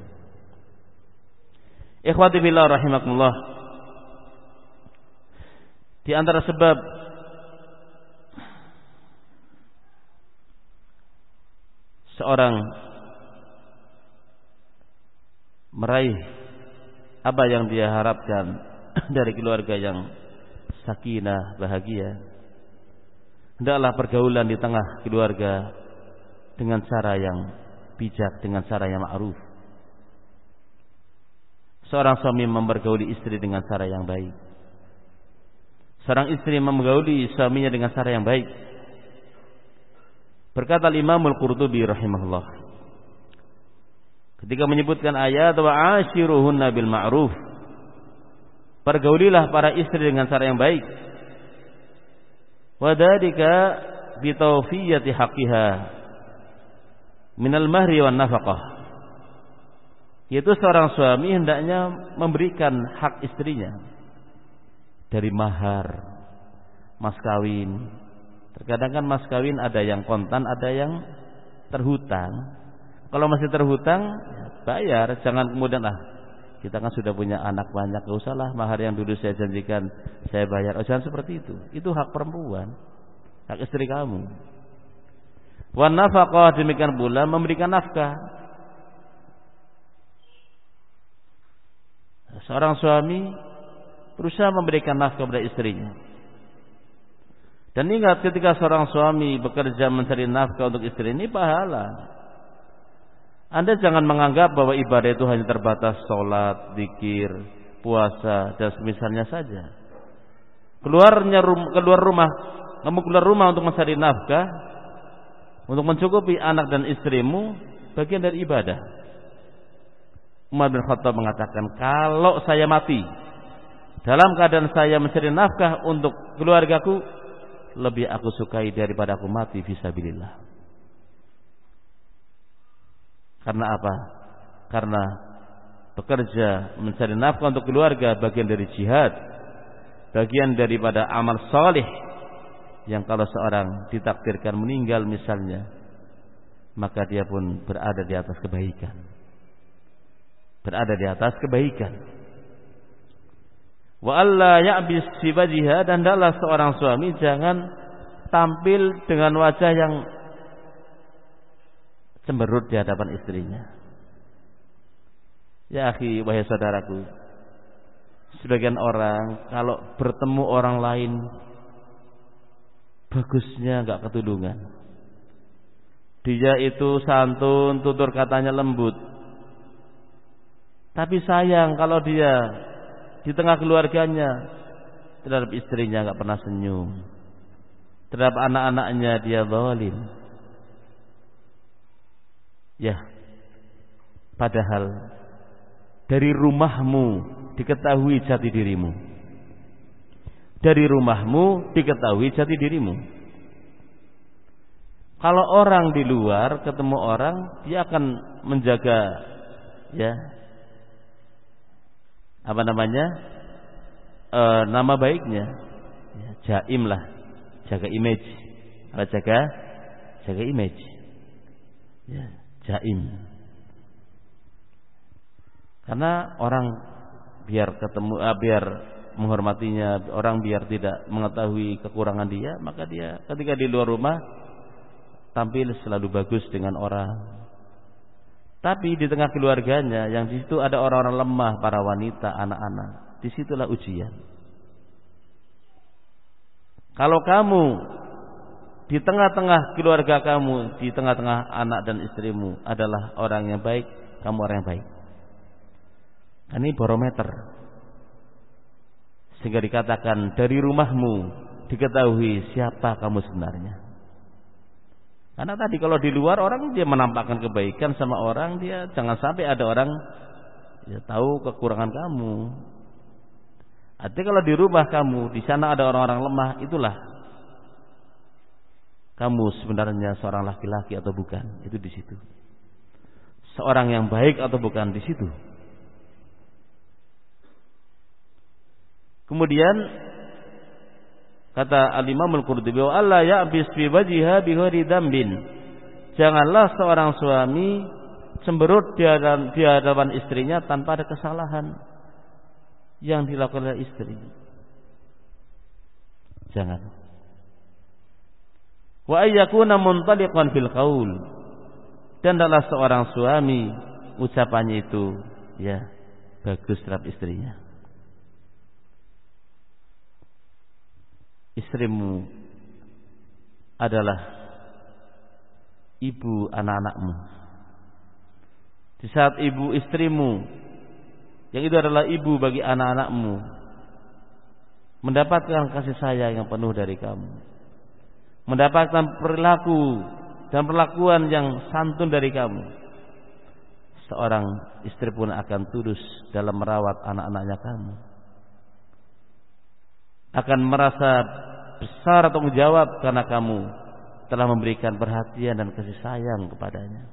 Ikhwati billah rahimakumullah. Di antara sebab seorang meraih apa yang dia harapkan dari keluarga yang sakinah, bahagia, hendaklah pergaulan di tengah keluarga dengan cara yang bijak, dengan cara yang ma'ruf. Seorang suami mempergauli istri dengan cara yang baik. Seorang istri mempergauli suaminya dengan cara yang baik. Berkata Imam Al-Qurtubi rahimahullah, ketika menyebutkan ayat wa ashiruhunna bil ma'ruf, pergaulilah para istri dengan cara yang baik. Wa dzalika bi tawfiyati haqqiha minal mahri wan nafaqah. Yaitu seorang suami hendaknya memberikan hak istrinya dari mahar, mas kawin. Terkadang kan mas kawin ada yang kontan, ada yang terhutang. Kalau masih terhutang, bayar. Jangan kemudian kita kan sudah punya anak banyak, gak usahlah mahar yang dulu saya janjikan saya bayar. Jangan seperti itu. Itu hak perempuan, hak istri kamu. Wan nafaqah, demikian pula memberikan nafkah. Seorang suami berusaha memberikan nafkah kepada istrinya. Dan ingat, ketika seorang suami bekerja mencari nafkah untuk istri, ini pahala. Anda jangan menganggap bahwa ibadah itu hanya terbatas sholat, zikir, puasa, dan semisalnya saja. Keluar rumah, kamu keluar rumah untuk mencari nafkah, untuk mencukupi anak dan istrimu, bagian dari ibadah. Umar bin Khattab mengatakan, kalau saya mati dalam keadaan saya mencari nafkah untuk keluargaku, lebih aku sukai daripada aku mati fisabilillah. Karena apa? Karena bekerja, mencari nafkah untuk keluarga, bagian dari jihad, bagian daripada amal saleh yang kalau seorang ditakdirkan meninggal misalnya, maka dia pun berada di atas kebaikan. Berada di atas kebaikan. Wa alla ya'bis fi wajhiha, dan hendaklah seorang suami jangan tampil dengan wajah yang cemberut di hadapan istrinya. Ya akhi, wahai saudaraku, sebagian orang kalau bertemu orang lain bagusnya enggak ketulungan. Dia itu santun, tutur katanya lembut. Tapi sayang kalau dia di tengah keluarganya terhadap istrinya enggak pernah senyum. Terhadap anak-anaknya dia zalim. Ya, padahal dari rumahmu diketahui jati dirimu. Dari rumahmu diketahui jati dirimu. Kalau orang di luar ketemu orang, dia akan menjaga, ya, apa namanya, nama baiknya, ya, jaim lah, jaga image, jaga image, ya, jaim. Karena orang biar ketemu, biar menghormatinya, orang biar tidak mengetahui kekurangan dia, maka dia ketika di luar rumah tampil selalu bagus dengan orang. Tapi di tengah keluarganya yang di situ ada orang-orang lemah, para wanita, anak-anak, disitulah ujian. Kalau kamu di tengah-tengah keluarga kamu, di tengah-tengah anak dan istrimu adalah orang yang baik, kamu orang yang baik. Ini barometer. Sehingga dikatakan dari rumahmu diketahui siapa kamu sebenarnya. Karena tadi kalau di luar orang dia menampakkan kebaikan sama orang, dia jangan sampai ada orang ya tahu kekurangan kamu. Artinya kalau di rumah kamu, di sana ada orang-orang lemah, itulah kamu sebenarnya seorang laki-laki atau bukan, itu di situ. Seorang yang baik atau bukan, di situ. Kemudian kata Al-Imam Al-Qurtubi, wa alla ya'bis fi wajhiha bi ghairi dzambin. Janganlah seorang suami cemberut di hadapan istrinya tanpa ada kesalahan yang dilakukan oleh istri. Jangan. Wa ayyakuna muntaliqan fil qaul. Dan adalah seorang suami ucapannya itu ya bagus terhadap istrinya. Istrimu adalah ibu anak-anakmu. Di saat ibu istrimu yang itu adalah ibu bagi anak-anakmu mendapatkan kasih sayang yang penuh dari kamu, mendapatkan perilaku dan perlakuan yang santun dari kamu, seorang istri pun akan tulus dalam merawat anak-anaknya kamu, akan merasa besar atau menjawab karena kamu telah memberikan perhatian dan kasih sayang kepadanya.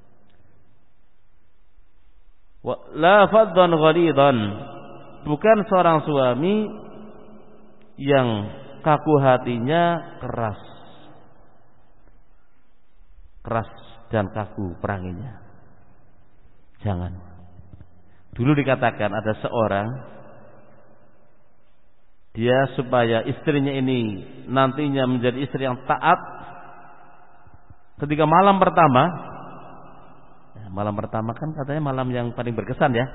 La faddan ghalidan, bukan seorang suami yang kaku hatinya, keras dan kaku peranginya. Jangan. Dulu dikatakan ada seorang, dia supaya istrinya ini nantinya menjadi istri yang taat, ketika malam pertama kan katanya malam yang paling berkesan ya,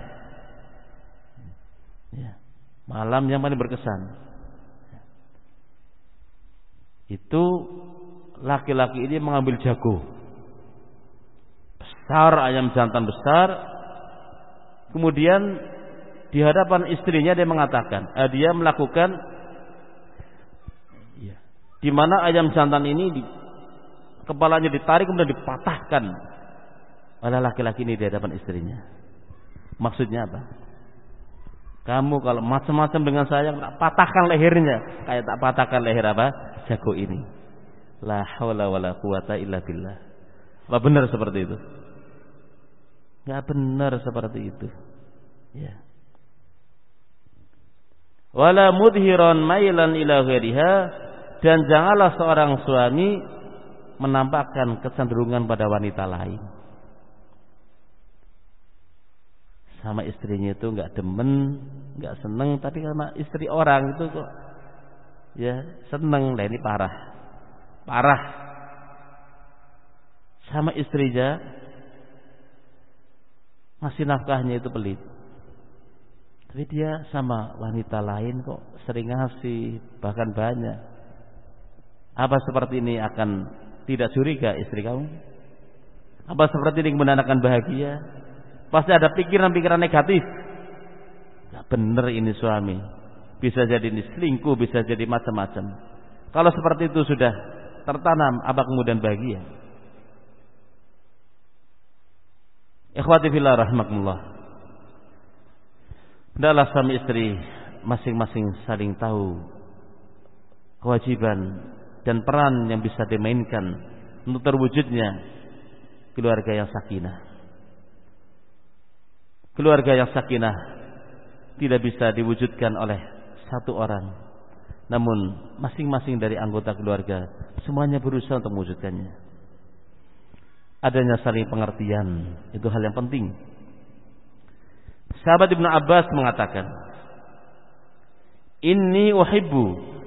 malam yang paling berkesan. Itu laki-laki ini mengambil jago besar, ayam jantan besar, kemudian di hadapan istrinya dia mengatakan, dia melakukan di mana ayam jantan ini kepalanya ditarik kemudian dipatahkan oleh laki-laki ini di hadapan istrinya. Maksudnya apa? Kamu kalau macam-macam dengan saya, tak patahkan lehernya, kayak tak patahkan leher apa? Jago ini. La haula wala quwata illa billah. Apa benar seperti itu? Enggak benar seperti itu. Ya. Wala mudhiran mailan ila ghairiha, dan janganlah seorang suami menampakkan kecenderungan pada wanita lain. Sama istrinya itu enggak demen, enggak seneng, tapi karena istri orang itu kok ya seneng. Lah ini parah. Parah. Sama istrinya masih nafkahnya itu pelit. Tapi dia sama wanita lain kok sering ngasih, bahkan banyak. Apa seperti ini akan tidak curiga istri kamu? Apa seperti ini kemudian akan bahagia? Pasti ada pikiran-pikiran negatif. Gak bener ini suami. Bisa jadi ini selingkuh, bisa jadi macam-macam. Kalau seperti itu sudah tertanam, apa kemudian bahagia? Ikhwati fillah rahimakumullah. Hendaklah suami istri masing-masing saling tahu kewajiban dan peran yang bisa dimainkan untuk terwujudnya keluarga yang sakinah. Keluarga yang sakinah tidak bisa diwujudkan oleh satu orang, namun masing-masing dari anggota keluarga semuanya berusaha untuk mewujudkannya. Adanya saling pengertian itu hal yang penting. Sahabat Ibnu Abbas mengatakan, "Inni uhibbu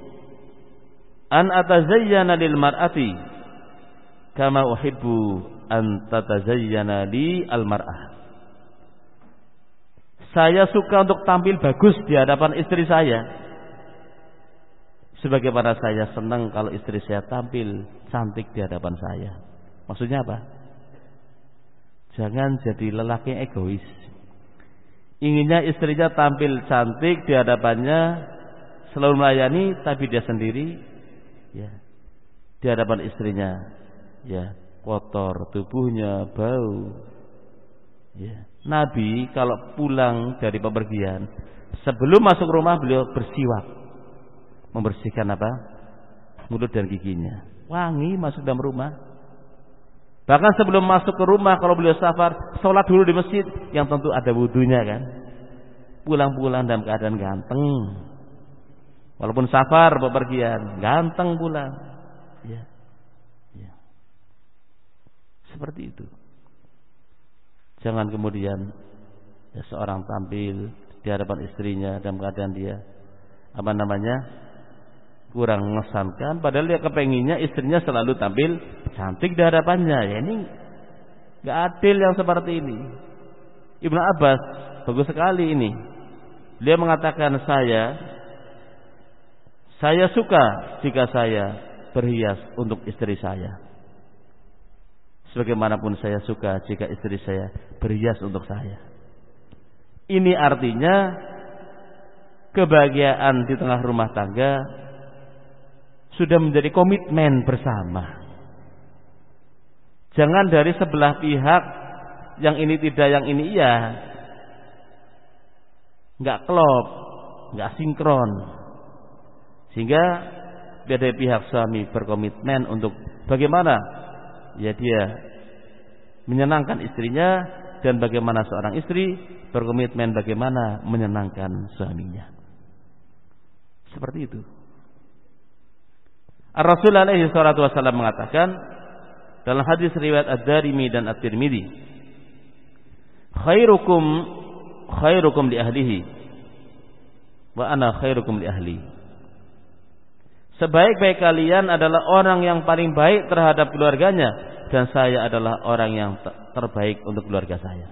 an atazayyana lil mar'ati kama uhibbu an tatazayyana li al mar'ah." Saya suka untuk tampil bagus di hadapan istri saya, sebagaimana saya senang kalau istri saya tampil cantik di hadapan saya. Maksudnya apa? Jangan jadi lelaki yang egois. Inginnya istrinya tampil cantik di hadapannya, selalu melayani, tapi dia sendiri ya di hadapan istrinya ya kotor tubuhnya, bau. Ya. Nabi kalau pulang dari bepergian, sebelum masuk rumah beliau bersiwak, membersihkan apa? Mulut dan giginya. Wangi masuk dalam rumah. Bahkan sebelum masuk ke rumah, kalau beliau safar, sholat dulu di masjid, yang tentu ada wudunya kan. Pulang-pulang dalam keadaan ganteng. Walaupun safar bepergian, ganteng pulang. Ya. Ya. Seperti itu. Jangan kemudian ya, seorang tampil di hadapan istrinya dalam keadaan dia kurang mengesankan, padahal dia kepenginnya istrinya selalu tampil cantik di hadapannya. Ya ini nggak adil yang seperti ini. Ibnu Abbas bagus sekali ini. Dia mengatakan saya suka jika saya berhias untuk istri saya. Sebagaimanapun saya suka jika istri saya berhias untuk saya. Ini artinya kebahagiaan di tengah rumah tangga sudah menjadi komitmen bersama. Jangan dari sebelah pihak, yang ini tidak, yang ini iya. Enggak klop, enggak sinkron. Sehingga dari pihak suami berkomitmen untuk bagaimana ya dia menyenangkan istrinya, dan bagaimana seorang istri berkomitmen bagaimana menyenangkan suaminya. Seperti itu. Rasul alaihi salatu wasallam mengatakan dalam hadis riwayat Ad-Darimi dan At-Tirmidzi, khairukum li ahlihi wa ana khairukum li ahli. Sebaik-baik kalian adalah orang yang paling baik terhadap keluarganya, dan saya adalah orang yang terbaik untuk keluarga saya.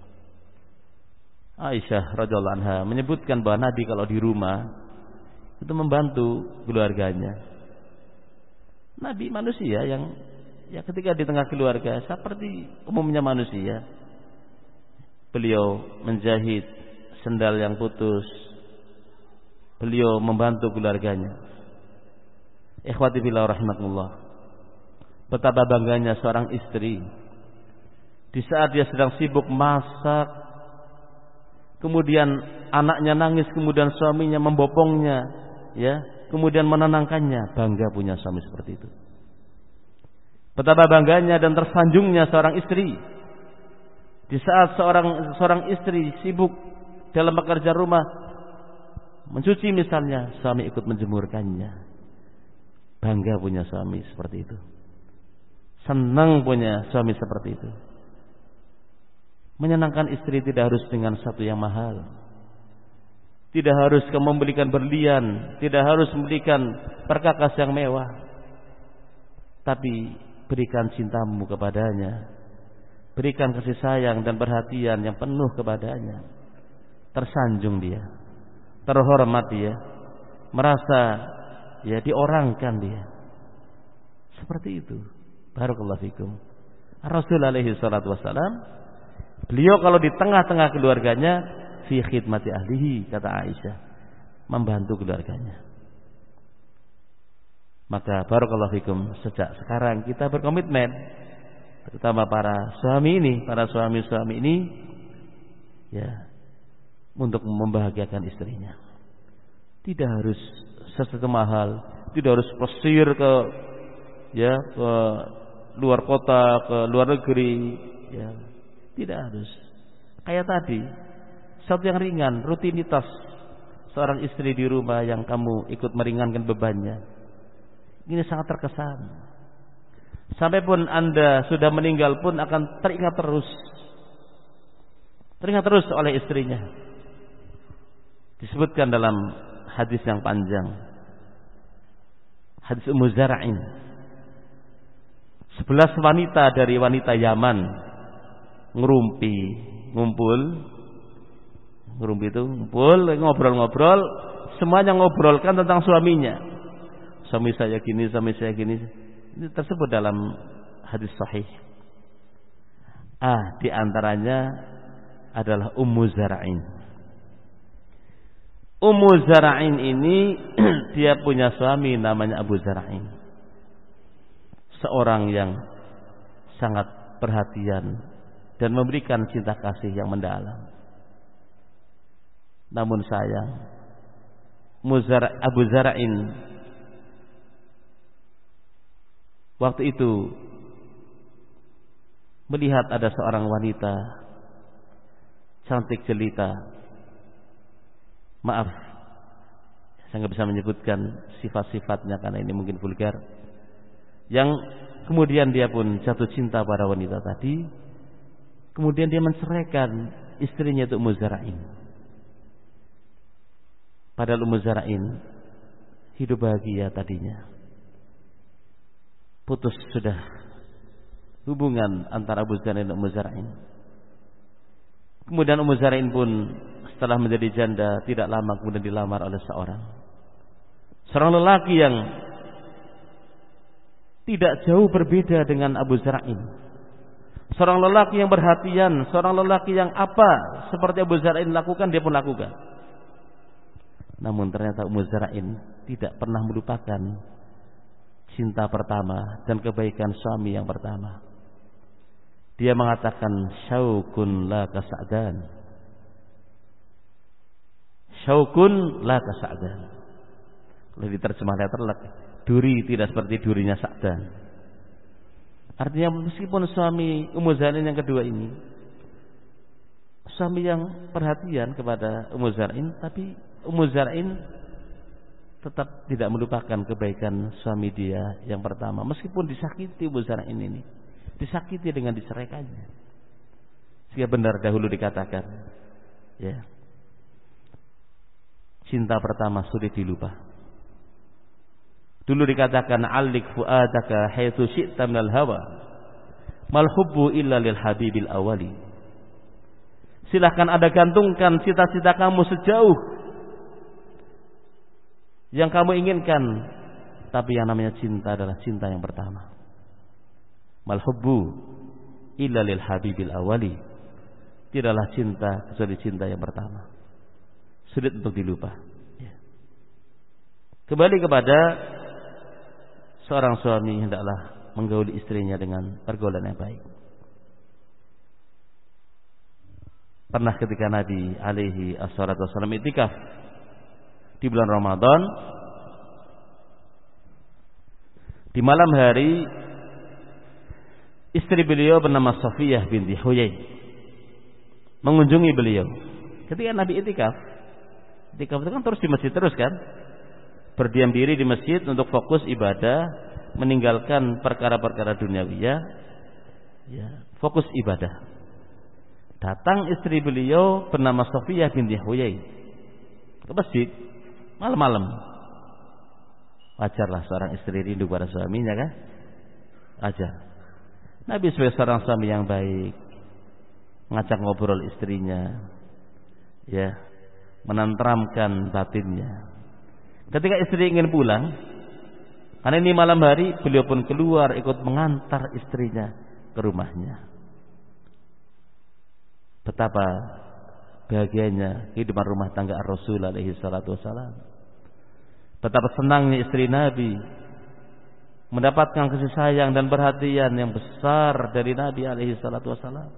Aisyah radhiyallahu anha menyebutkan bahwa Nabi kalau di rumah itu membantu keluarganya. Nabi manusia yang ya ketika di tengah keluarga seperti umumnya manusia. Beliau menjahit sendal yang putus. Beliau membantu keluarganya. Ikhwati fillah rahimakumullah. Betapa bangganya seorang istri di saat dia sedang sibuk masak, kemudian anaknya nangis, kemudian suaminya membopongnya, ya, kemudian menenangkannya. Bangga punya suami seperti itu. Betapa bangganya dan tersanjungnya seorang istri di saat seorang istri sibuk dalam pekerjaan rumah, mencuci misalnya, suami ikut menjemurkannya. Bangga punya suami seperti itu. Senang punya suami seperti itu. Menyenangkan istri tidak harus dengan satu yang mahal. Tidak harus membelikan berlian, tidak harus membelikan perkakas yang mewah. Tapi berikan cintamu kepadanya. Berikan kasih sayang dan perhatian yang penuh kepadanya. Tersanjung dia, terhormat dia, merasa ya diorangkan dia. Seperti itu. Barakallahu fikum. Rasul alaihi salatu wassalam, beliau kalau di tengah-tengah keluarganya, fi khidmati ahlihi, kata Aisyah, membantu keluarganya. Maka barakallahu fikum, sejak sekarang kita berkomitmen, terutama para suami ini ya, untuk membahagiakan istrinya. Tidak harus sesuatu mahal, tidak harus plesir ke luar kota, ke luar negeri, ya. Tidak harus. Kayak tadi, satu yang ringan, rutinitas seorang istri di rumah yang kamu ikut meringankan bebannya. Ini sangat terkesan. Sampai pun Anda sudah meninggal pun akan teringat terus oleh istrinya. Disebutkan dalam hadis yang panjang, hadis Ummu Zara'in. 11 wanita dari wanita Yaman ngumpul ngobrol-ngobrol, semuanya ngobrolkan tentang suaminya. Suami saya gini. Ini tersebut dalam hadis sahih. Di antaranya adalah Ummu Zara'in. Ummu Zara'in ini dia punya suami namanya Abu Zara'in. Seorang yang sangat perhatian dan memberikan cinta kasih yang mendalam. Namun sayang, Abu Zara'in waktu itu melihat ada seorang wanita cantik jelita. Maaf, saya nggak bisa menyebutkan sifat-sifatnya karena ini mungkin vulgar. Yang kemudian dia pun jatuh cinta pada wanita tadi. Kemudian dia menceraikan istrinya itu Ummu Zara'in. Padahal Ummu Zara'in hidup bahagia tadinya. Putus sudah hubungan antara Abu Zara'in dan Ummu Zara'in. Kemudian Ummu Zara'in pun setelah menjadi janda tidak lama kemudian dilamar oleh seorang lelaki yang tidak jauh berbeda dengan Abu Zara'in. Seorang lelaki yang perhatian, seorang lelaki yang apa seperti Abu Zara'in lakukan dia pun lakukan. Namun ternyata Ummu Zara'in tidak pernah melupakan cinta pertama dan kebaikan suami yang pertama. Dia mengatakan syaukun la kasa'dan. Syaukun la kasa'dan. Kalau diterjemah letterlek, duri tidak seperti durinya Sa'dan. Artinya meskipun suami Ummu Zara'in yang kedua ini suami yang perhatian kepada Ummu Zara'in, tapi Ummu Zara'in tetap tidak melupakan kebaikan suami dia yang pertama. Meskipun disakiti Ummu Zara'in ini, disakiti dengan diceraikannya. Sehingga benar dahulu dikatakan, ya, cinta pertama sulit dilupa. Dulu dikatakan alik fu'adaka haitsu syi'ta minal hawa mal hubbu illa lil habibil awali. Silahkan Anda gantungkan cita-cita kamu sejauh yang kamu inginkan, tapi yang namanya cinta adalah cinta yang pertama. Mal hubbu illa lil habibil awali. Tidaklah cinta kecuali cinta yang pertama. Sulit untuk dilupa. Kembali kepada seorang suami hendaklah menggauli istrinya dengan pergaulan yang baik. Pernah ketika Nabi alaihi assalatu wassalam itikaf di bulan Ramadan, di malam hari istri beliau bernama Safiyah binti Huyai mengunjungi beliau. Ketika Nabi itikaf itu kan terus di masjid terus kan, berdiam diri di masjid untuk fokus ibadah, meninggalkan perkara-perkara duniawiyah, ya, fokus ibadah. Datang istri beliau bernama Sofiyah binti Huyai ke masjid malam-malam. Wajarlah seorang istri rindu pada suaminya kan? Wajar. Nabi sebagai seorang suami yang baik ngajak ngobrol istrinya, ya, menenteramkan batinnya. Ketika istri ingin pulang, karena ini malam hari, beliau pun keluar ikut mengantar istrinya ke rumahnya. Betapa bahagianya kehidupan rumah tangga Rasul alaihi salatu wassalam. Betapa senangnya istri Nabi mendapatkan kasih sayang dan perhatian yang besar dari Nabi alaihi salatu wassalam.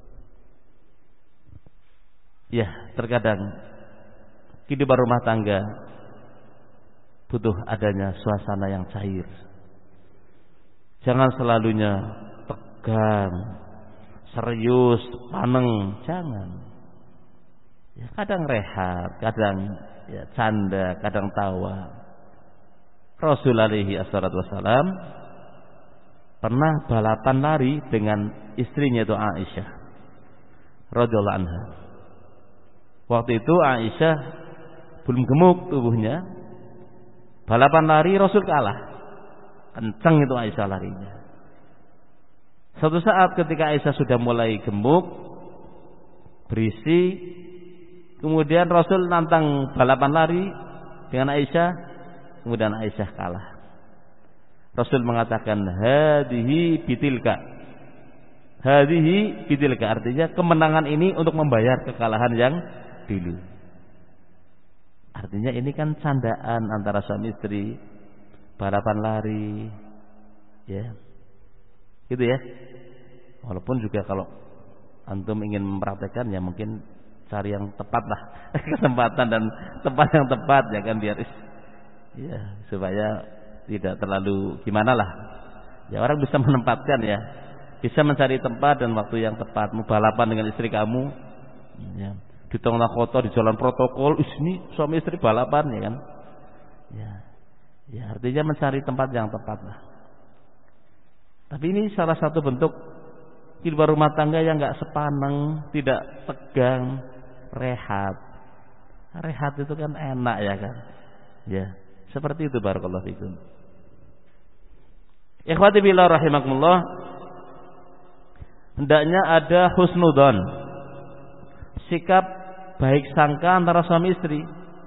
Ya, terkadang kehidupan rumah tangga butuh adanya suasana yang cair. Jangan selalunya tegang, serius, paneng, jangan. Ya, kadang rehat, kadang ya canda, kadang tawa. Rasul alaihi wassalam pernah balapan lari dengan istrinya itu Aisyah radhiyallahu anha. Waktu itu Aisyah belum gemuk tubuhnya. Balapan lari Rasul kalah. Kencang itu Aisyah larinya. Suatu saat ketika Aisyah sudah mulai gemuk, berisi, kemudian Rasul nantang balapan lari dengan Aisyah, kemudian Aisyah kalah. Rasul mengatakan hadhihi bitilka. Hadhihi bitilka, artinya kemenangan ini untuk membayar kekalahan yang dulu. Artinya ini kan candaan antara suami istri, balapan lari, ya, gitu ya. Walaupun juga kalau antum ingin mempraktekkan, ya mungkin cari yang tepat lah, kesempatan dan tempat yang tepat ya kan, biar ya supaya tidak terlalu gimana lah. Ya orang bisa menempatkan ya, bisa mencari tempat dan waktu yang tepat. Mau balapan dengan istri kamu, ya, di tengah kota, di jalan protokol, ini suami istri balapan ya kan. Ya artinya mencari tempat yang tepat lah. Tapi ini salah satu bentuk kehidupan rumah tangga yang enggak sepaneng, tidak tegang, rehat. Rehat itu kan enak ya kan. Ya, seperti itu barakallahu fikum. Ikhwati billah rahimakumullah, hendaknya ada husnudzon, sikap baik sangka antara suami istri.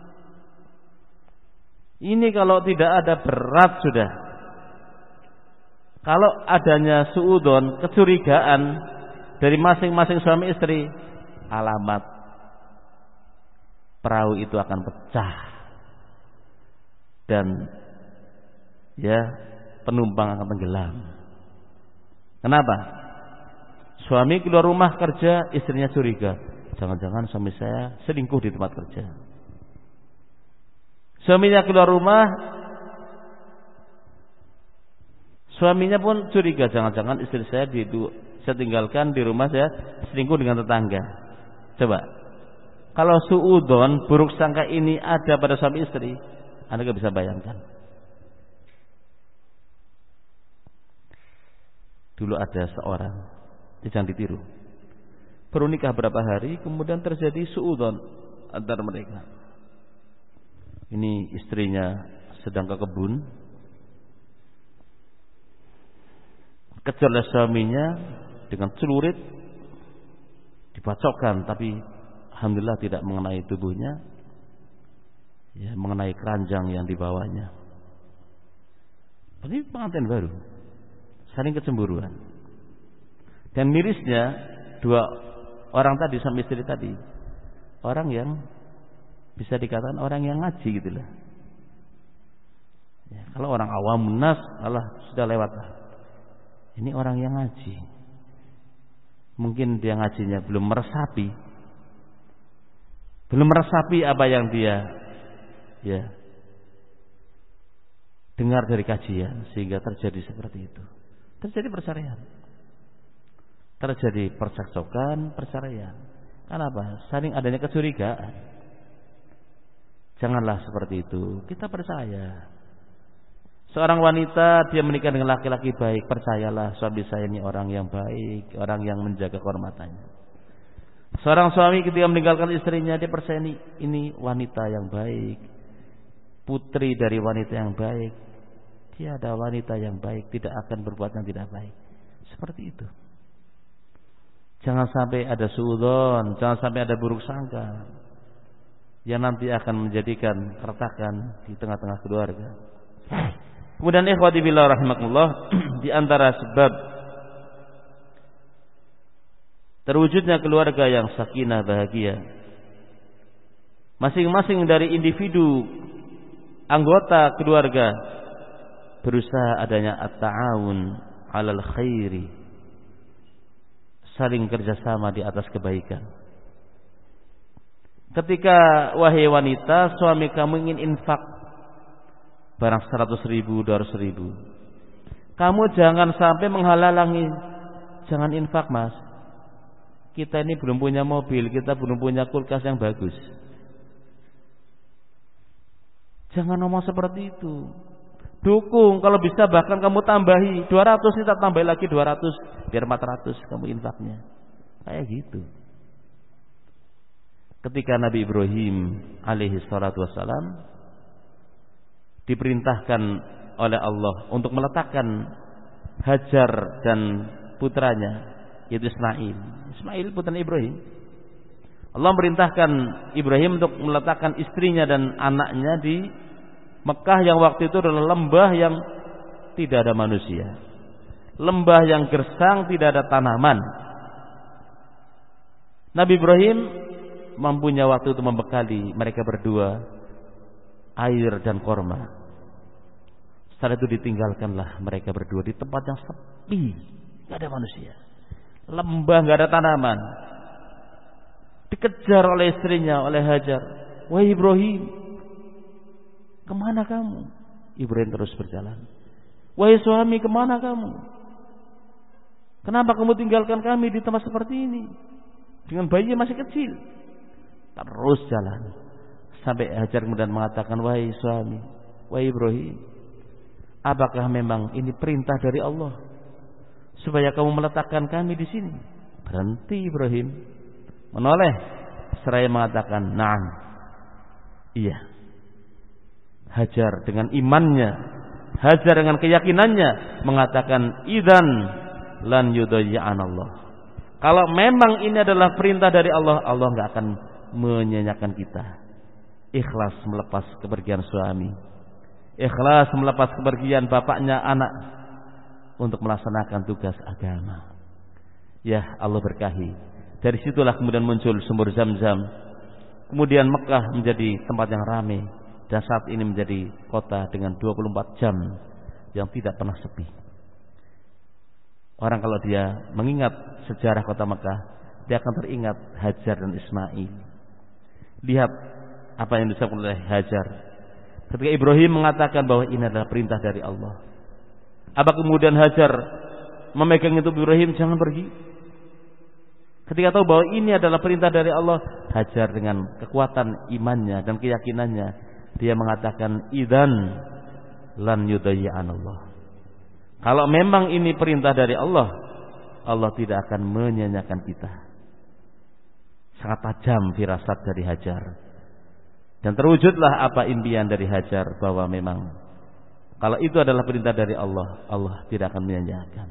Ini kalau tidak ada berat sudah. Kalau adanya suudzon, kecurigaan dari masing-masing suami istri, alamat perahu itu akan pecah dan ya penumpang akan tenggelam. Kenapa? Suami keluar rumah kerja, istrinya curiga, jangan-jangan suami saya selingkuh di tempat kerja. Suaminya keluar rumah, suaminya pun curiga, jangan-jangan istri saya saya tinggalkan di rumah, saya selingkuh dengan tetangga. Coba, kalau suudzon, buruk sangka ini ada pada suami istri, Anda gak bisa bayangkan. Dulu ada seorang, jangan ditiru, baru nikah berapa hari, kemudian terjadi suudzon antara mereka. Ini istrinya sedang ke kebun, kejar oleh suaminya dengan celurit, dibacokkan, tapi alhamdulillah tidak mengenai tubuhnya, ya, mengenai keranjang yang dibawanya. Ini pengantin baru, saling kecemburuan. Dan mirisnya dua orang tadi, suami istri tadi, orang yang bisa dikatakan orang yang ngaji gitu lah. Ya, kalau orang awam nas, Allah sudah lewat lah. Ini orang yang ngaji. Mungkin dia ngajinya belum meresapi apa yang dia ya dengar dari kajian, sehingga terjadi seperti itu. Terjadi perceraian, terjadi percekcokan, perceraian. Kenapa? Saling adanya kecurigaan. Janganlah seperti itu. Kita percaya. Seorang wanita dia menikah dengan laki-laki baik, percayalah suami saya ini orang yang baik, orang yang menjaga kehormatannya. Seorang suami ketika meninggalkan istrinya, dia percaya ini wanita yang baik, putri dari wanita yang baik. Dia ada wanita yang baik, tidak akan berbuat yang tidak baik. Seperti itu. Jangan sampai ada suudzon, jangan sampai ada buruk sangka yang nanti akan menjadikan keretakan di tengah-tengah keluarga. Kemudian ikhwati billah rahimakumullah, di antara sebab terwujudnya keluarga yang sakinah bahagia, masing-masing dari individu anggota keluarga berusaha adanya at-ta'awun 'alal khairi, saling kerjasama di atas kebaikan. Ketika wahai wanita, suami kamu ingin infak barang 100.000, 200.000, kamu jangan sampai menghalangi. Jangan infak mas, kita ini belum punya mobil, kita belum punya kulkas yang bagus. Jangan ngomong seperti itu. Dukung, kalau bisa bahkan kamu tambahi 200, kita tambahi lagi 200 biar 400 kamu infaknya. Kayak gitu. Ketika Nabi Ibrahim alaihi salatu wassalam diperintahkan oleh Allah untuk meletakkan Hajar dan putranya yaitu Ismail putra Ibrahim. Allah merintahkan Ibrahim untuk meletakkan istrinya dan anaknya di Mekah yang waktu itu adalah lembah yang tidak ada manusia, lembah yang gersang, tidak ada tanaman. Nabi Ibrahim mempunyai waktu itu membekali mereka berdua air dan korma. Setelah itu ditinggalkanlah mereka berdua di tempat yang sepi, tidak ada manusia, lembah, tidak ada tanaman. Dikejar oleh istrinya, oleh Hajar. Wahai Ibrahim, kemana kamu? Ibrahim terus berjalan. Wahai suami, kemana kamu? Kenapa kamu tinggalkan kami di tempat seperti ini dengan bayi masih kecil? Terus jalan sampai Hajar kemudian mengatakan, wahai suami, wahai Ibrahim, apakah memang ini perintah dari Allah supaya kamu meletakkan kami di sini? Berhenti Ibrahim, menoleh seraya mengatakan, na'am, iya. Hajar dengan imannya, Hajar dengan keyakinannya mengatakan, idzan lan yudayyi'an Allah. Kalau memang ini adalah perintah dari Allah, Allah enggak akan menyanyiakan kita. Ikhlas melepas kepergian suami, ikhlas melepas kepergian bapaknya anak untuk melaksanakan tugas agama. Ya Allah berkahi. Dari situlah kemudian muncul sumur Zam-Zam. Kemudian Mekah menjadi tempat yang ramai, dan saat ini menjadi kota dengan 24 jam yang tidak pernah sepi. Orang kalau dia mengingat sejarah kota Mekah, dia akan teringat Hajar dan Ismail. Lihat apa yang disebut oleh Hajar ketika Ibrahim mengatakan bahwa ini adalah perintah dari Allah. Apa kemudian Hajar memegang itu Ibrahim, jangan pergi? Ketika tahu bahwa ini adalah perintah dari Allah, Hajar dengan kekuatan imannya dan keyakinannya, dia mengatakan, idzan lan yudayyi'an Allah. Kalau memang ini perintah dari Allah, Allah tidak akan menyanyiakan kita. Sangat tajam firasat dari Hajar. Dan terwujudlah apa impian dari Hajar, bahwa memang kalau itu adalah perintah dari Allah, Allah tidak akan menyanyiakan.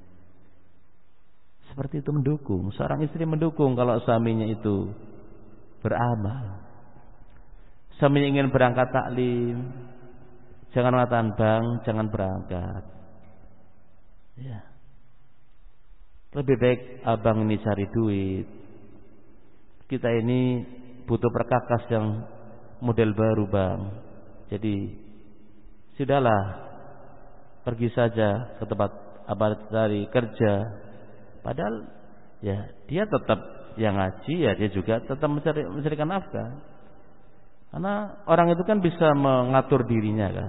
Seperti itu mendukung. Seorang istri mendukung kalau suaminya itu beramal. Suaminya ingin berangkat taklim, jangan mengatakan, bang, jangan berangkat. Ya. Lebih baik abang ini cari duit. Kita ini butuh perkakas yang model baru, bang. Jadi sudahlah, pergi saja ke tempat abang cari kerja. Padahal ya dia tetap yang ngaji, ya dia juga tetap mencarikan nafkah. Karena orang itu kan bisa mengatur dirinya kan.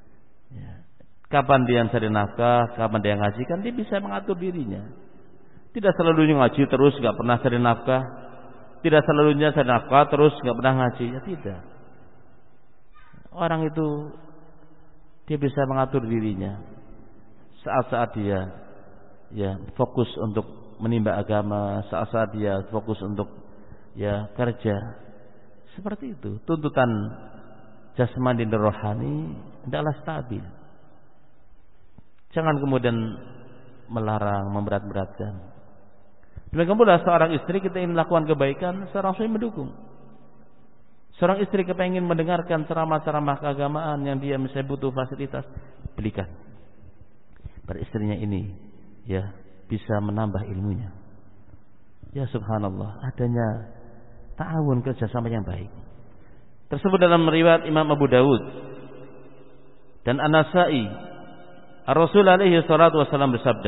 Ya. Kapan dia cari nafkah, kapan dia ngaji, kan dia bisa mengatur dirinya. Tidak selalunya ngaji terus nggak pernah cari nafkah. Tidak selalunya cari nafkah terus nggak pernah ngaji. Ya tidak. Orang itu dia bisa mengatur dirinya saat-saat dia fokus untuk menimba agama, saat-saat dia fokus untuk kerja. Seperti itu. Tuntutan jasmani dan rohani hendaklah stabil. Jangan kemudian melarang, memberat-beratkan. Demikian pula seorang istri kita ingin melakukan kebaikan, seorang suami mendukung. Seorang istri kepengen mendengarkan ceramah-ceramah keagamaan yang dia misalnya butuh fasilitas, belikan. Pada istrinya ini bisa menambah ilmunya. Ya subhanallah, adanya ta'awun, kerjasama yang baik. Tersebut dalam riwayat Imam Abu Dawud dan An-Nasa'i. Rasul alaihi salatu wasallam bersabda,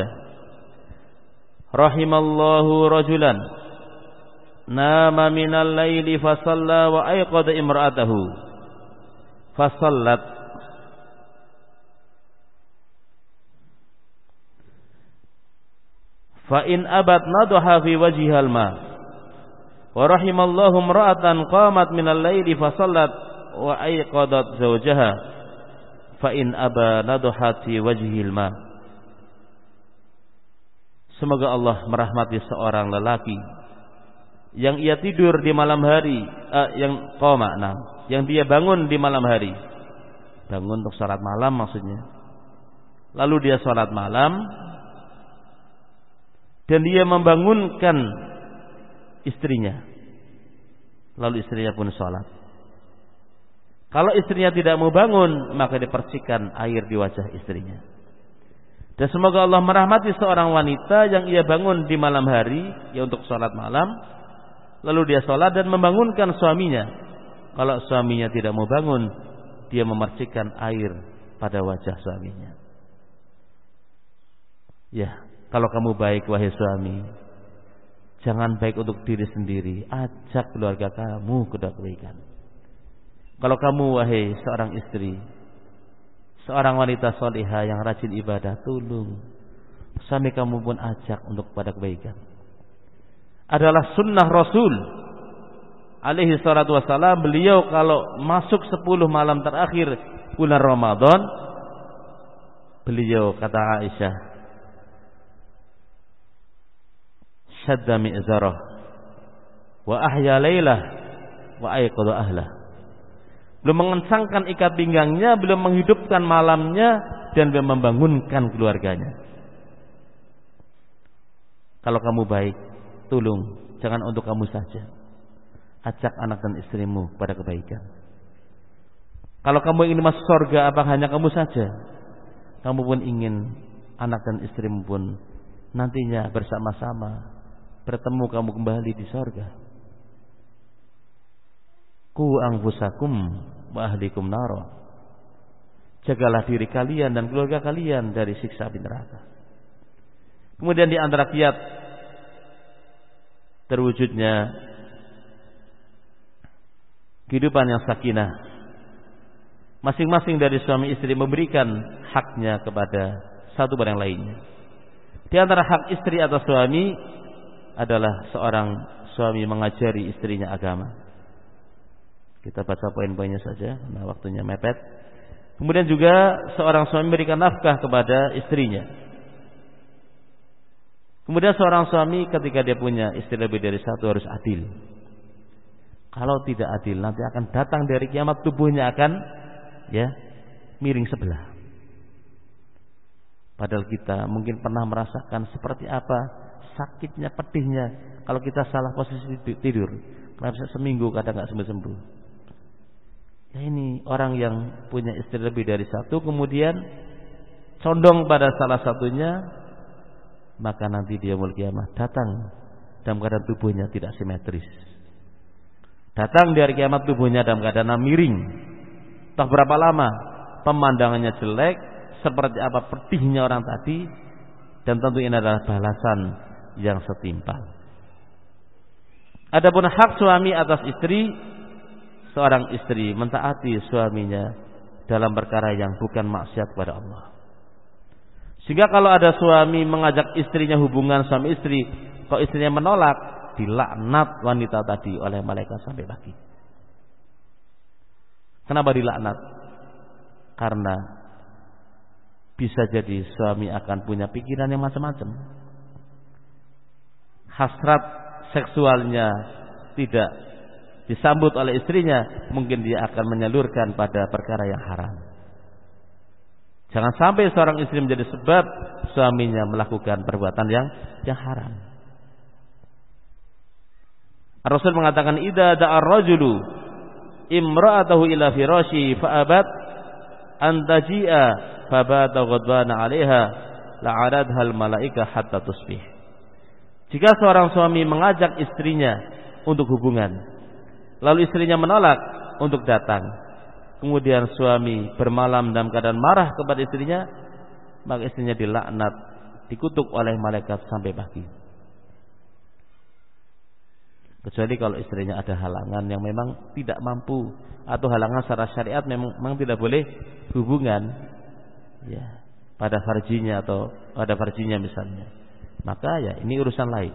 rahimallahu rajulan nama minal laili fasalla wa ayqadha imra'atahu fasallat fa in abat nadha fi wajhihal ma wa rahimallahu imra'atan qamat minal laili fasallat wa ayqadat zawjaha fa in aba nadha fi wajhihil ma. Semoga Allah merahmati seorang lelaki yang ia tidur di malam hari, yang dia bangun di malam hari, bangun untuk salat malam maksudnya. Lalu dia salat malam dan dia membangunkan istrinya. Lalu istrinya pun salat. Kalau istrinya tidak mau bangun, maka dipercikan air di wajah istrinya. Dan semoga Allah merahmati seorang wanita yang ia bangun di malam hari untuk salat malam, lalu dia salat dan membangunkan suaminya. Kalau suaminya tidak mau bangun, dia memercikan air pada wajah suaminya. Ya, kalau kamu baik wahai suami, jangan baik untuk diri sendiri, ajak keluarga kamu ke kebaikan. Kalau kamu wahai seorang istri, seorang wanita salihah yang rajin ibadah, tolong suami kamu pun ajak untuk pada kebaikan. Adalah sunnah Rasul alaihi salatu wassalam, beliau kalau masuk 10 malam terakhir bulan Ramadan, beliau kata Aisyah, syadda mi'zarah wa ahya lailah wa ayqadha ahlah. Belum mengencangkan ikat pinggangnya, belum menghidupkan malamnya, dan belum membangunkan keluarganya. Kalau kamu baik, tolong jangan untuk kamu saja, ajak anak dan istrimu pada kebaikan. Kalau kamu ingin masuk surga, apa hanya kamu saja? Kamu pun ingin anak dan istrimu pun nantinya bersama-sama bertemu kamu kembali di surga. Qu anfusakum wa ahlikum nara. Jagalah diri kalian dan keluarga kalian dari siksa api neraka. Kemudian di antara kiat terwujudnya kehidupan yang sakinah, masing-masing dari suami istri memberikan haknya kepada satu pada yang lainnya. Di antara hak istri atas suami adalah seorang suami mengajari istrinya agama. Kita baca poin-poinnya saja karena waktunya mepet. Kemudian juga seorang suami memberikan nafkah kepada istrinya. Kemudian seorang suami ketika dia punya istri lebih dari satu harus adil. Kalau tidak adil, nanti akan datang dari kiamat, tubuhnya akan miring sebelah. Padahal kita mungkin pernah merasakan seperti apa sakitnya, pedihnya kalau kita salah posisi tidur. Karena bisa seminggu kadang nggak sembuh-sembuh. Ya ini orang yang punya istri lebih dari satu, kemudian condong pada salah satunya, maka nanti dia mulai kiamat datang dalam keadaan tubuhnya tidak simetris. Datang dari kiamat tubuhnya dalam keadaan miring. Entah berapa lama pemandangannya jelek, seperti apa pedihnya orang tadi, dan tentu ini adalah balasan yang setimpal. Adapun hak suami atas istri, seorang istri mentaati suaminya dalam perkara yang bukan maksiat kepada Allah. Sehingga kalau ada suami mengajak istrinya hubungan suami istri, kok istrinya menolak, dilaknat wanita tadi oleh malaikat sampai pagi. Kenapa dilaknat? Karena bisa jadi suami akan punya pikiran yang macam-macam. Hasrat seksualnya tidak disambut oleh istrinya, mungkin dia akan menyalurkan pada perkara yang haram. Jangan sampai seorang istri menjadi sebab suaminya melakukan perbuatan yang haram. Rasul mengatakan, idza da'a ar-rajulu imra'atahu ila firasyi fa'abat an taji'a fabata ghadbana 'alaiha la'aradha al-malaika hatta tusbih. Jika seorang suami mengajak istrinya untuk hubungan, lalu istrinya menolak untuk datang, kemudian suami bermalam dalam keadaan marah kepada istrinya, maka istrinya dilaknat, dikutuk oleh malaikat sampai pagi. Kecuali kalau istrinya ada halangan yang memang tidak mampu, atau halangan secara syariat memang tidak boleh hubungan, ya, pada farjinya atau pada farjinya misalnya, maka ya ini urusan lain.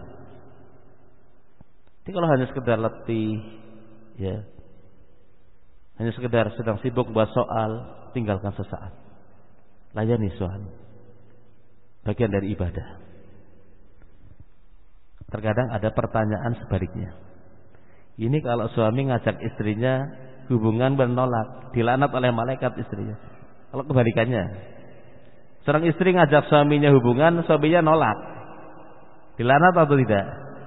Jadi kalau hanya sekedar letih, ya, hanya sekedar sedang sibuk buat soal, tinggalkan sesaat. Layani suami. Bagian dari ibadah. Terkadang ada pertanyaan sebaliknya. Ini kalau suami ngajak istrinya hubungan menolak, dilaknat oleh malaikat istrinya. Kalau kebalikannya, seorang istri ngajak suaminya hubungan, suaminya nolak, dilaknat atau tidak?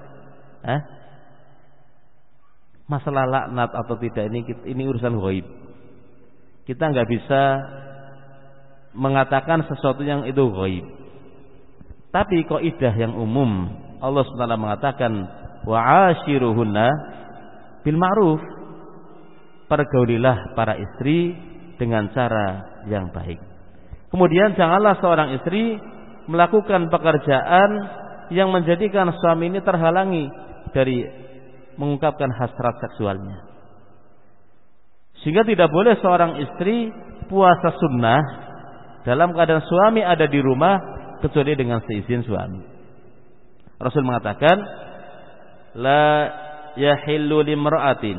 Masalah laknat atau tidak ini urusan ghaib. Kita nggak bisa mengatakan sesuatu yang itu ghaib. Tapi kaidah yang umum, Allah SWT mengatakan wa'ashiruhunna bil ma'ruf. Pergaulilah para istri dengan cara yang baik. Kemudian janganlah seorang istri melakukan pekerjaan yang menjadikan suami ini terhalangi dari mengungkapkan hasrat seksualnya. Sehingga tidak boleh seorang istri puasa sunnah dalam keadaan suami ada di rumah kecuali dengan seizin suami. Rasul mengatakan, la yahillu limra'atin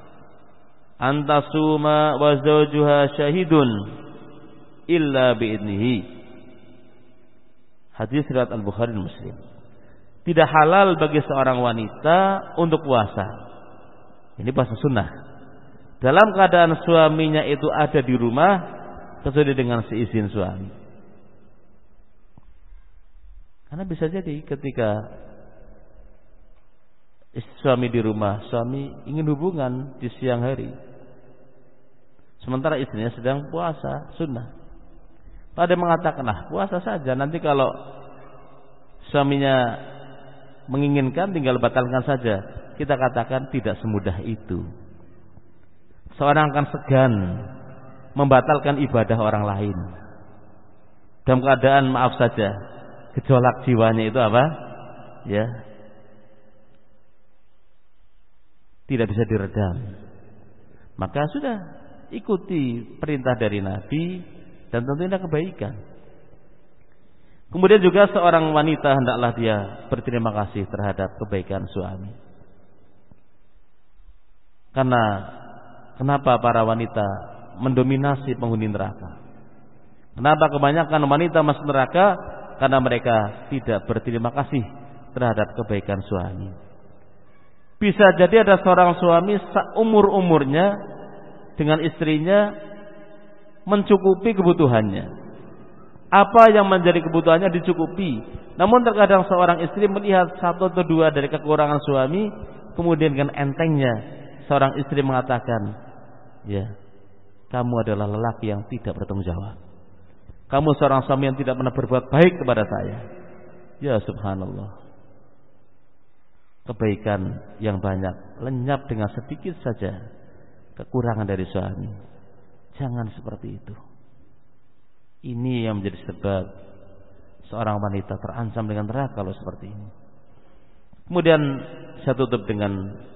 antasuma wa zawjuha syahidun illa bi'idnihi. Hadis riwayat Al-Bukhari dan Muslim. Tidak halal bagi seorang wanita untuk puasa. Ini puasa sunnah. Dalam keadaan suaminya itu ada di rumah kecuali dengan seizin suami. Karena bisa jadi ketika suami di rumah, suami ingin hubungan di siang hari, sementara istrinya sedang puasa sunnah. Pada mengatakan, puasa saja, nanti kalau suaminya menginginkan tinggal batalkan saja. Kita katakan tidak semudah itu. Seorang akan segan membatalkan ibadah orang lain dalam keadaan maaf saja gejolak jiwanya itu apa? Ya, tidak bisa diredam. Maka sudah ikuti perintah dari Nabi dan tentunya kebaikan. Kemudian juga seorang wanita hendaklah dia berterima kasih terhadap kebaikan suami. Karena kenapa para wanita mendominasi penghuni neraka? Kenapa kebanyakan wanita masuk neraka? Karena mereka tidak berterima kasih terhadap kebaikan suami. Bisa jadi ada seorang suami seumur-umurnya dengan istrinya mencukupi kebutuhannya. Apa yang menjadi kebutuhannya dicukupi. Namun terkadang seorang istri melihat satu atau dua dari kekurangan suami, kemudian dengan entengnya seorang istri mengatakan, ya, kamu adalah lelaki yang tidak bertanggung jawab. Kamu seorang suami yang tidak pernah berbuat baik kepada saya. Ya subhanallah. Kebaikan yang banyak lenyap dengan sedikit saja kekurangan dari suami. Jangan seperti itu. Ini yang menjadi sebab seorang wanita terancam dengan neraka kalau seperti ini. Kemudian saya tutup dengan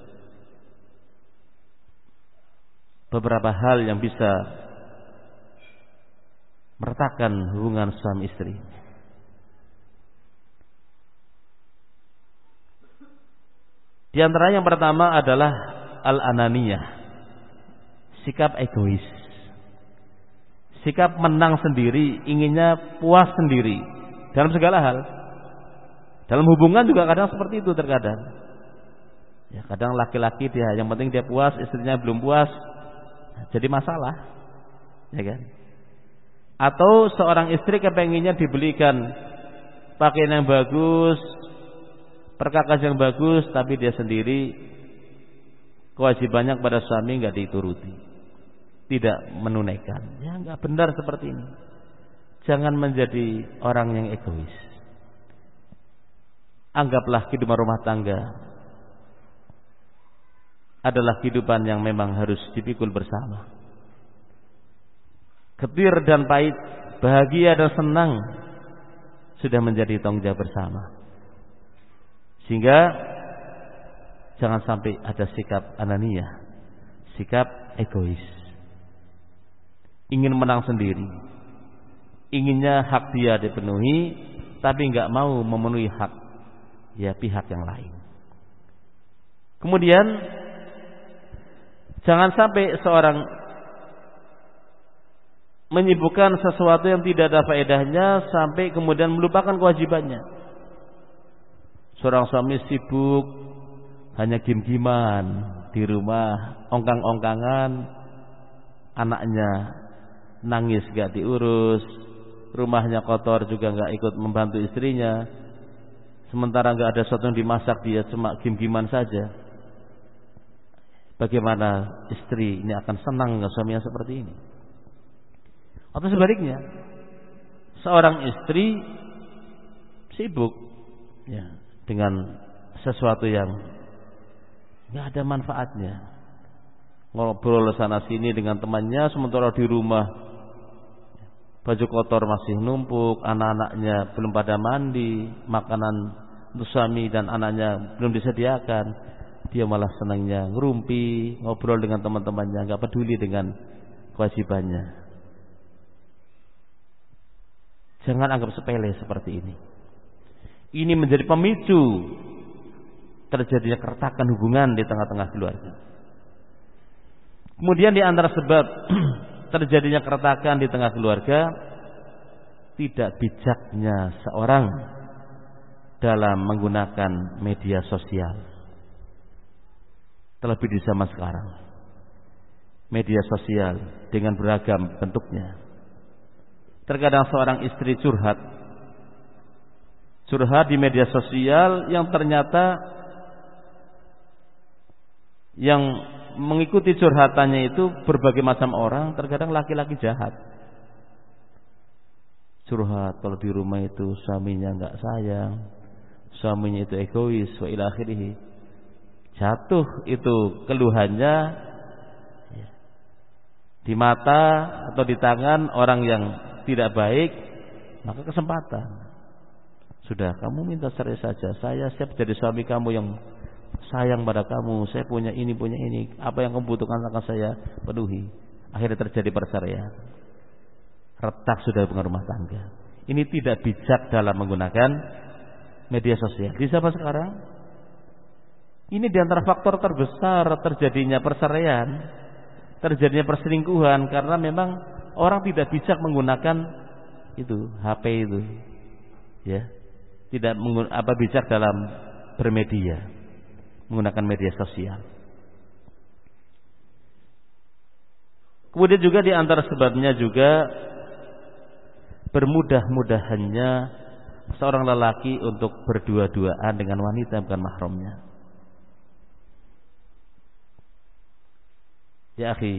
beberapa hal yang bisa meretakan hubungan suami istri. Di antara yang pertama adalah al-ananiyah, sikap egois, sikap menang sendiri, inginnya puas sendiri dalam segala hal. Dalam hubungan juga kadang seperti itu terkadang. Ya, kadang laki-laki dia yang penting dia puas, istrinya belum puas, jadi masalah, ya kan? Atau seorang istri kepenginnya dibelikan pakaian yang bagus, perkakas yang bagus, tapi dia sendiri kewajibannya kepada suami nggak dituruti, tidak menunaikan. Ya nggak benar seperti ini. Jangan menjadi orang yang egois. Anggaplah kehidupan rumah tangga adalah kehidupan yang memang harus dipikul bersama. Getir dan pahit, bahagia dan senang sudah menjadi tanggung jawab bersama. Sehingga jangan sampai ada sikap ananiyah, sikap egois, ingin menang sendiri, inginnya hak dia dipenuhi, tapi nggak mau memenuhi hak ya pihak yang lain. Kemudian jangan sampai seorang menyibukkan sesuatu yang tidak ada faedahnya sampai kemudian melupakan kewajibannya. Seorang suami sibuk hanya gim-giman di rumah, ongkang-ongkangan, anaknya nangis gak diurus, rumahnya kotor juga gak ikut membantu istrinya, sementara gak ada sesuatu yang dimasak, dia cuma gim-giman saja. Bagaimana istri ini akan senang dengan suaminya seperti ini? Atau sebaliknya, seorang istri sibuk ya, dengan sesuatu yang nggak ada manfaatnya, ngobrol sana sini dengan temannya, sementara di rumah baju kotor masih numpuk, anak-anaknya belum pada mandi, makanan untuk suami dan anaknya belum disediakan, dia malah senangnya ngerumpi, ngobrol dengan teman-temannya, nggak peduli dengan kewajibannya. Jangan anggap sepele seperti ini. Ini menjadi pemicu terjadinya keretakan hubungan di tengah-tengah keluarga. Kemudian di antara sebab terjadinya keretakan di tengah keluarga, tidak bijaknya seorang dalam menggunakan media sosial. Terlebih di zaman sekarang, media sosial dengan beragam bentuknya. Terkadang seorang istri curhat di media sosial yang ternyata yang mengikuti curhatannya itu berbagai macam orang, terkadang laki-laki jahat. Curhat kalau di rumah itu suaminya enggak sayang, suaminya itu egois, wa ila akhirih. Jatuh itu keluhannya di mata atau di tangan orang yang tidak baik, maka kesempatan. Sudah, kamu minta cerai saja, saya siap jadi suami kamu yang sayang pada kamu, saya punya ini, apa yang kamu butuhkan akan saya penuhi. Akhirnya terjadi perceraian, retak sudah hubungan rumah tangga. Ini tidak bijak dalam menggunakan media sosial. Di zaman sekarang, ini diantara faktor terbesar terjadinya perceraian, terjadinya perselingkuhan, karena memang orang tidak bijak menggunakan itu HP itu, ya, tidak bijak dalam bermedia, menggunakan media sosial. Kemudian juga di antara sebabnya juga bermudah-mudahannya seorang lelaki untuk berdua-duaan dengan wanita bukan mahramnya. Ya akhi,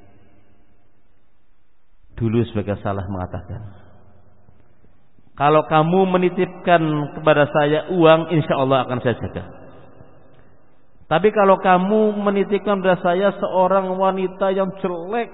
dulu sebagai salah mengatakan, kalau kamu menitipkan kepada saya uang, insya Allah akan saya jaga. Tapi kalau kamu menitipkan kepada saya seorang wanita yang jelek,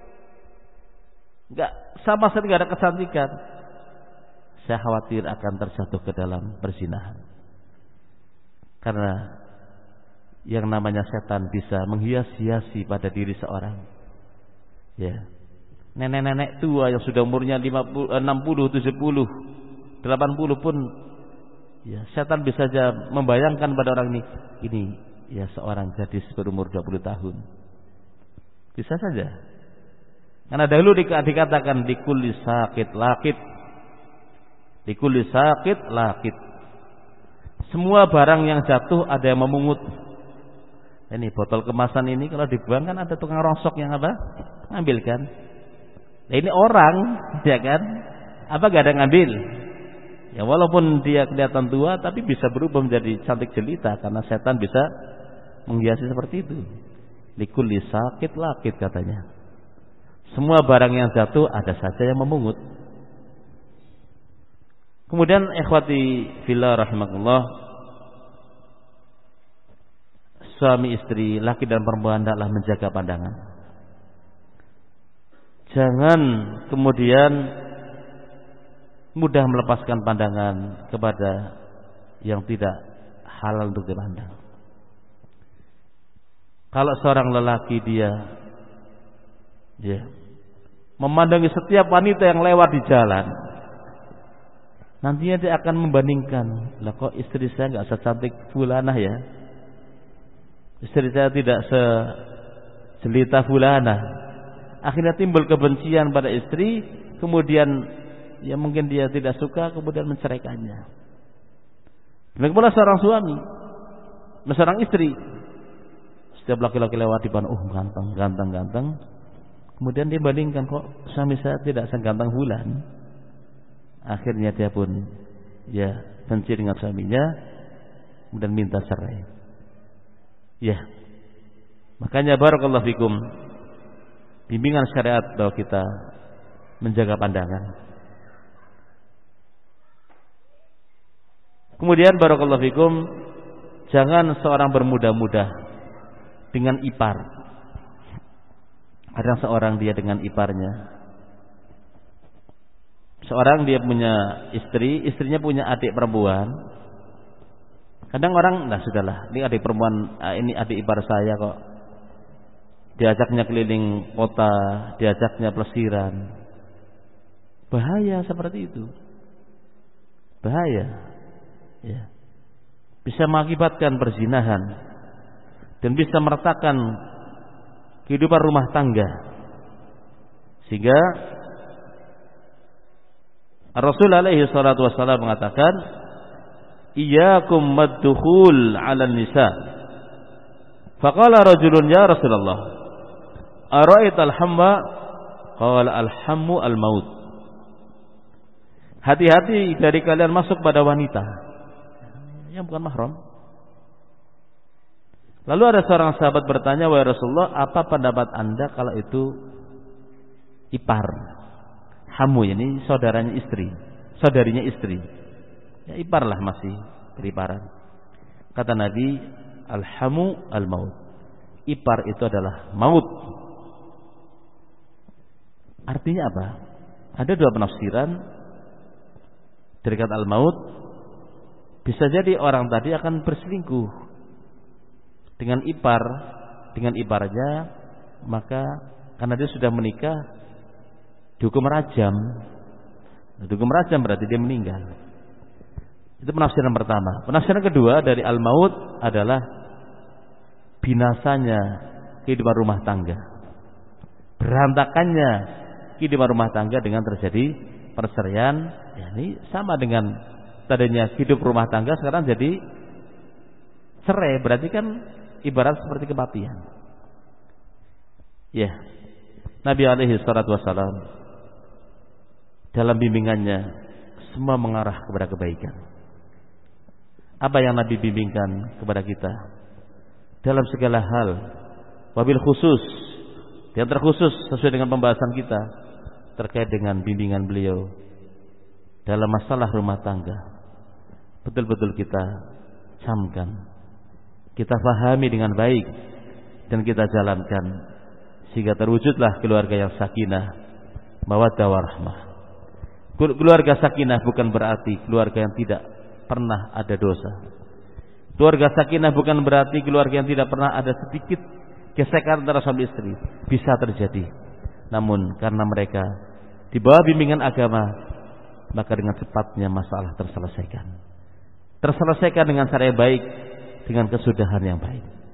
sama sekali nggak ada kecantikan, saya khawatir akan terjatuh ke dalam perzinahan. Karena yang namanya setan bisa menghias-hiasi pada diri seorang. Ya. Nenek-nenek tua yang sudah umurnya 50, 60, 70, 80 pun ya, setan bisa saja membayangkan pada orang ini ya seorang gadis berumur 20 tahun. Bisa saja. Karena dahulu dikatakan likulli sakit lakit. Likulli sakit lakit. Semua barang yang jatuh ada yang memungut. Ini botol kemasan ini kalau dibuang kan ada tukang rongsok yang apa? Ngambil kan. Nah, ini orang, ya kan? Apa gak ada ngambil? Ya walaupun dia kelihatan tua tapi bisa berubah menjadi cantik jelita karena setan bisa menghiasi seperti itu. Likulli sakit lakit katanya. Semua barang yang jatuh ada saja yang memungut. Kemudian ikhwati fillah rahimakumullah, suami istri, laki dan perempuan hendaklah menjaga pandangan. Jangan kemudian mudah melepaskan pandangan kepada yang tidak halal untuk dipandang. Kalau seorang lelaki dia memandangi setiap wanita yang lewat di jalan, nantinya dia akan membandingkan, lah kok istri saya nggak secantik fulanah ya, istri saya tidak sejelita fulanah. Akhirnya timbul kebencian pada istri, kemudian ya mungkin dia tidak suka, kemudian menceraikannya. Demikian pula seorang suami, seorang istri, setiap laki-laki lewat di depan, ganteng. Kemudian dia bandingkan, kok suami saya tidak seganteng fulan. Akhirnya dia pun ya benci dengan suaminya, kemudian minta cerai. Ya, makanya barakallahu fikum, bimbingan syariat bahwa kita menjaga pandangan. Kemudian barakallahu fikum, jangan seorang bermudah-mudah dengan ipar. Ada seorang dia dengan iparnya. Seorang dia punya istri, istrinya punya adik perempuan. Kadang orang, nah sudahlah, ini adik perempuan, ini adik ipar saya kok. Diajaknya keliling kota, diajaknya pelesiran. Bahaya seperti itu. Bahaya. Ya. Bisa mengakibatkan perzinahan dan bisa meretakan kehidupan rumah tangga. Sehingga Rasul alaihi salatu wassalam mengatakan, iyyakum maddukhul 'alan nisa. Faqala rajulun ya Rasulullah, ara'aital hamma? Qala al-hammu al-maut. Hati-hati dari kalian masuk pada wanita yang bukan mahram. Lalu ada seorang sahabat bertanya, wahai Rasulullah, apa pendapat Anda kalau itu ipar? Hamu, ini saudaranya istri, saudarinya istri. Ya iparlah, masih beriparan. Kata Nabi, al-hamu al-maut. Ipar itu adalah maut. Artinya apa? Ada dua penafsiran dari kata al-maut. Bisa jadi orang tadi akan berselingkuh dengan iparnya, maka karena dia sudah menikah dihukum rajam. Dihukum rajam berarti dia meninggal. Itu penafsiran pertama. Penafsiran kedua dari al-maut adalah binasanya kehidupan rumah tangga, berantakannya kehidupan rumah tangga dengan terjadi perceraian. Ya, ini sama dengan tadinya hidup rumah tangga sekarang jadi cerai, berarti kan ibarat seperti kematian. Ya, Nabi alaihi salatu wassalam dalam bimbingannya semua mengarah kepada kebaikan. Apa yang Nabi bimbingkan kepada kita dalam segala hal, wabil khusus, yang terkhusus sesuai dengan pembahasan kita terkait dengan bimbingan beliau dalam masalah rumah tangga, betul-betul kita camkan, kita pahami dengan baik, dan kita jalankan sehingga terwujudlah keluarga yang sakinah, mawaddah warahmah. Keluarga sakinah bukan berarti keluarga yang tidak pernah ada dosa. Keluarga sakinah bukan berarti keluarga yang tidak pernah ada sedikit gesekan antara suami istri. Bisa terjadi, namun karena mereka di bawah bimbingan agama, maka dengan cepatnya masalah terselesaikan dengan cara yang baik, dengan kesudahan yang baik.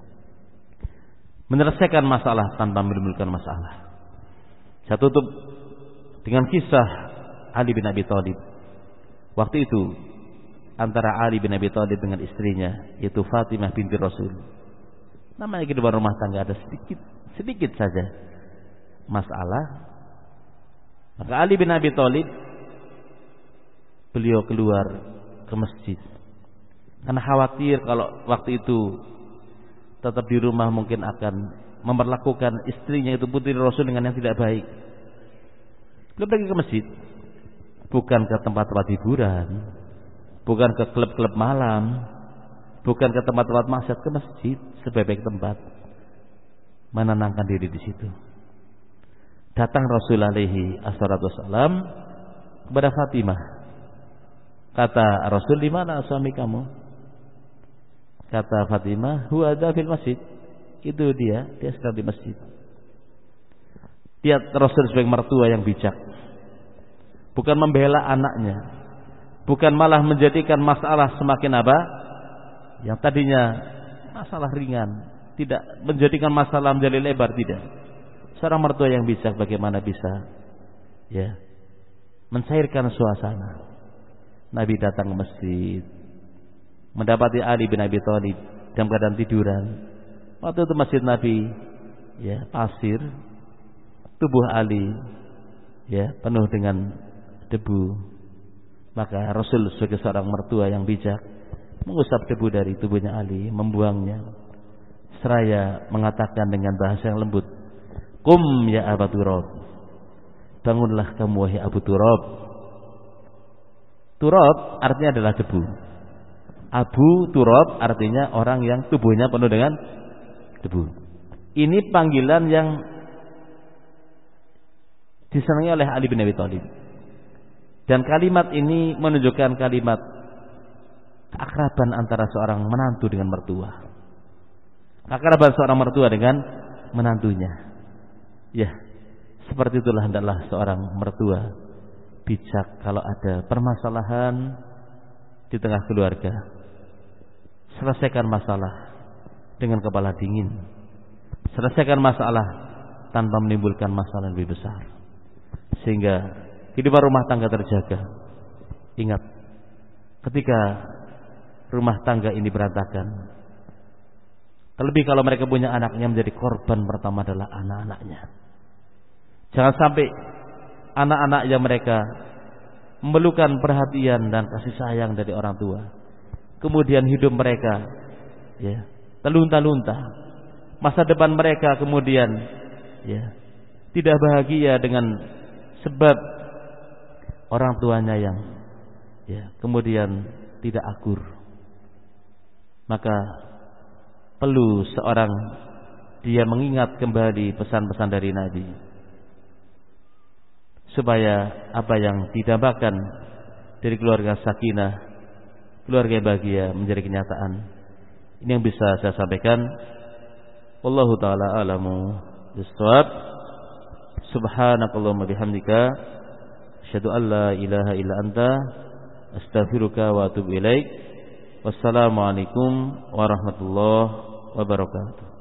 menyelesaikan masalah tanpa menimbulkan masalah. Saya tutup dengan kisah Ali bin Abi Thalib. Waktu itu antara Ali bin Abi Thalib dengan istrinya, yaitu Fatimah binti Rasul. Namanya kehidupan rumah tangga ada sedikit saja masalah. Maka Ali bin Abi Thalib beliau keluar ke masjid karena khawatir kalau waktu itu tetap di rumah mungkin akan memperlakukan istrinya itu putri Rasul dengan yang tidak baik. Beliau pergi ke masjid, bukan ke tempat-tempat hiburan, bukan ke klub-klub malam, bukan ke tempat-tempat maksiat, ke masjid sebaik-baik tempat, menenangkan diri di situ. Datang Rasul alaihi wassalam kepada Fatimah. Kata Rasul, di mana suami kamu? Kata Fatimah, huwa ada fil masjid. Itu dia sedang di masjid. Dia Rasul sebagai mertua yang bijak, bukan membela anaknya, bukan malah menjadikan masalah semakin apa? Yang tadinya masalah ringan, tidak menjadikan masalah menjadi lebar, tidak. Seorang mertua yang bijak bagaimana bisa mencairkan suasana. Nabi datang ke masjid, mendapati Ali bin Abi Thalib dalam keadaan tiduran. Waktu itu masjid Nabi pasir, tubuh Ali penuh dengan debu. Maka Rasul sebagai seorang mertua yang bijak mengusap debu dari tubuhnya Ali, membuangnya, seraya mengatakan dengan bahasa yang lembut, "Qum ya Abu Turab." Bangunlah kamu wahai Abu Turab. Turab artinya adalah debu. Abu Turab artinya orang yang tubuhnya penuh dengan debu. Ini panggilan yang disenangi oleh Ali bin Abi Thalib. Dan kalimat ini menunjukkan kalimat keakraban antara seorang menantu dengan mertua. Keakraban seorang mertua dengan menantunya. Seperti itulah hendaklah seorang mertua bijak kalau ada permasalahan di tengah keluarga. Selesaikan masalah dengan kepala dingin. Selesaikan masalah tanpa menimbulkan masalah lebih besar, sehingga kehidupan rumah tangga terjaga. Ingat, ketika rumah tangga ini berantakan, terlebih kalau mereka punya anaknya, menjadi korban pertama adalah anak-anaknya. Jangan sampai anak-anak yang mereka memerlukan perhatian dan kasih sayang dari orang tua, kemudian hidup mereka terlunta-lunta, masa depan mereka kemudian tidak bahagia dengan sebab orang tuanya yang kemudian tidak akur. Maka perlu seorang dia mengingat kembali pesan-pesan dari Nabi, supaya apa yang didambakan dari keluarga sakinah, keluarga bahagia menjadi kenyataan. Ini yang bisa saya sampaikan. Wallahu ta'ala a'lamu bis-shawab. Subhanakallahumma bihamdika asyhadu an la ilaha illa anta astaghfiruka wa atubu ilaik. Wassalamualaikum warahmatullahi wabarakatuh.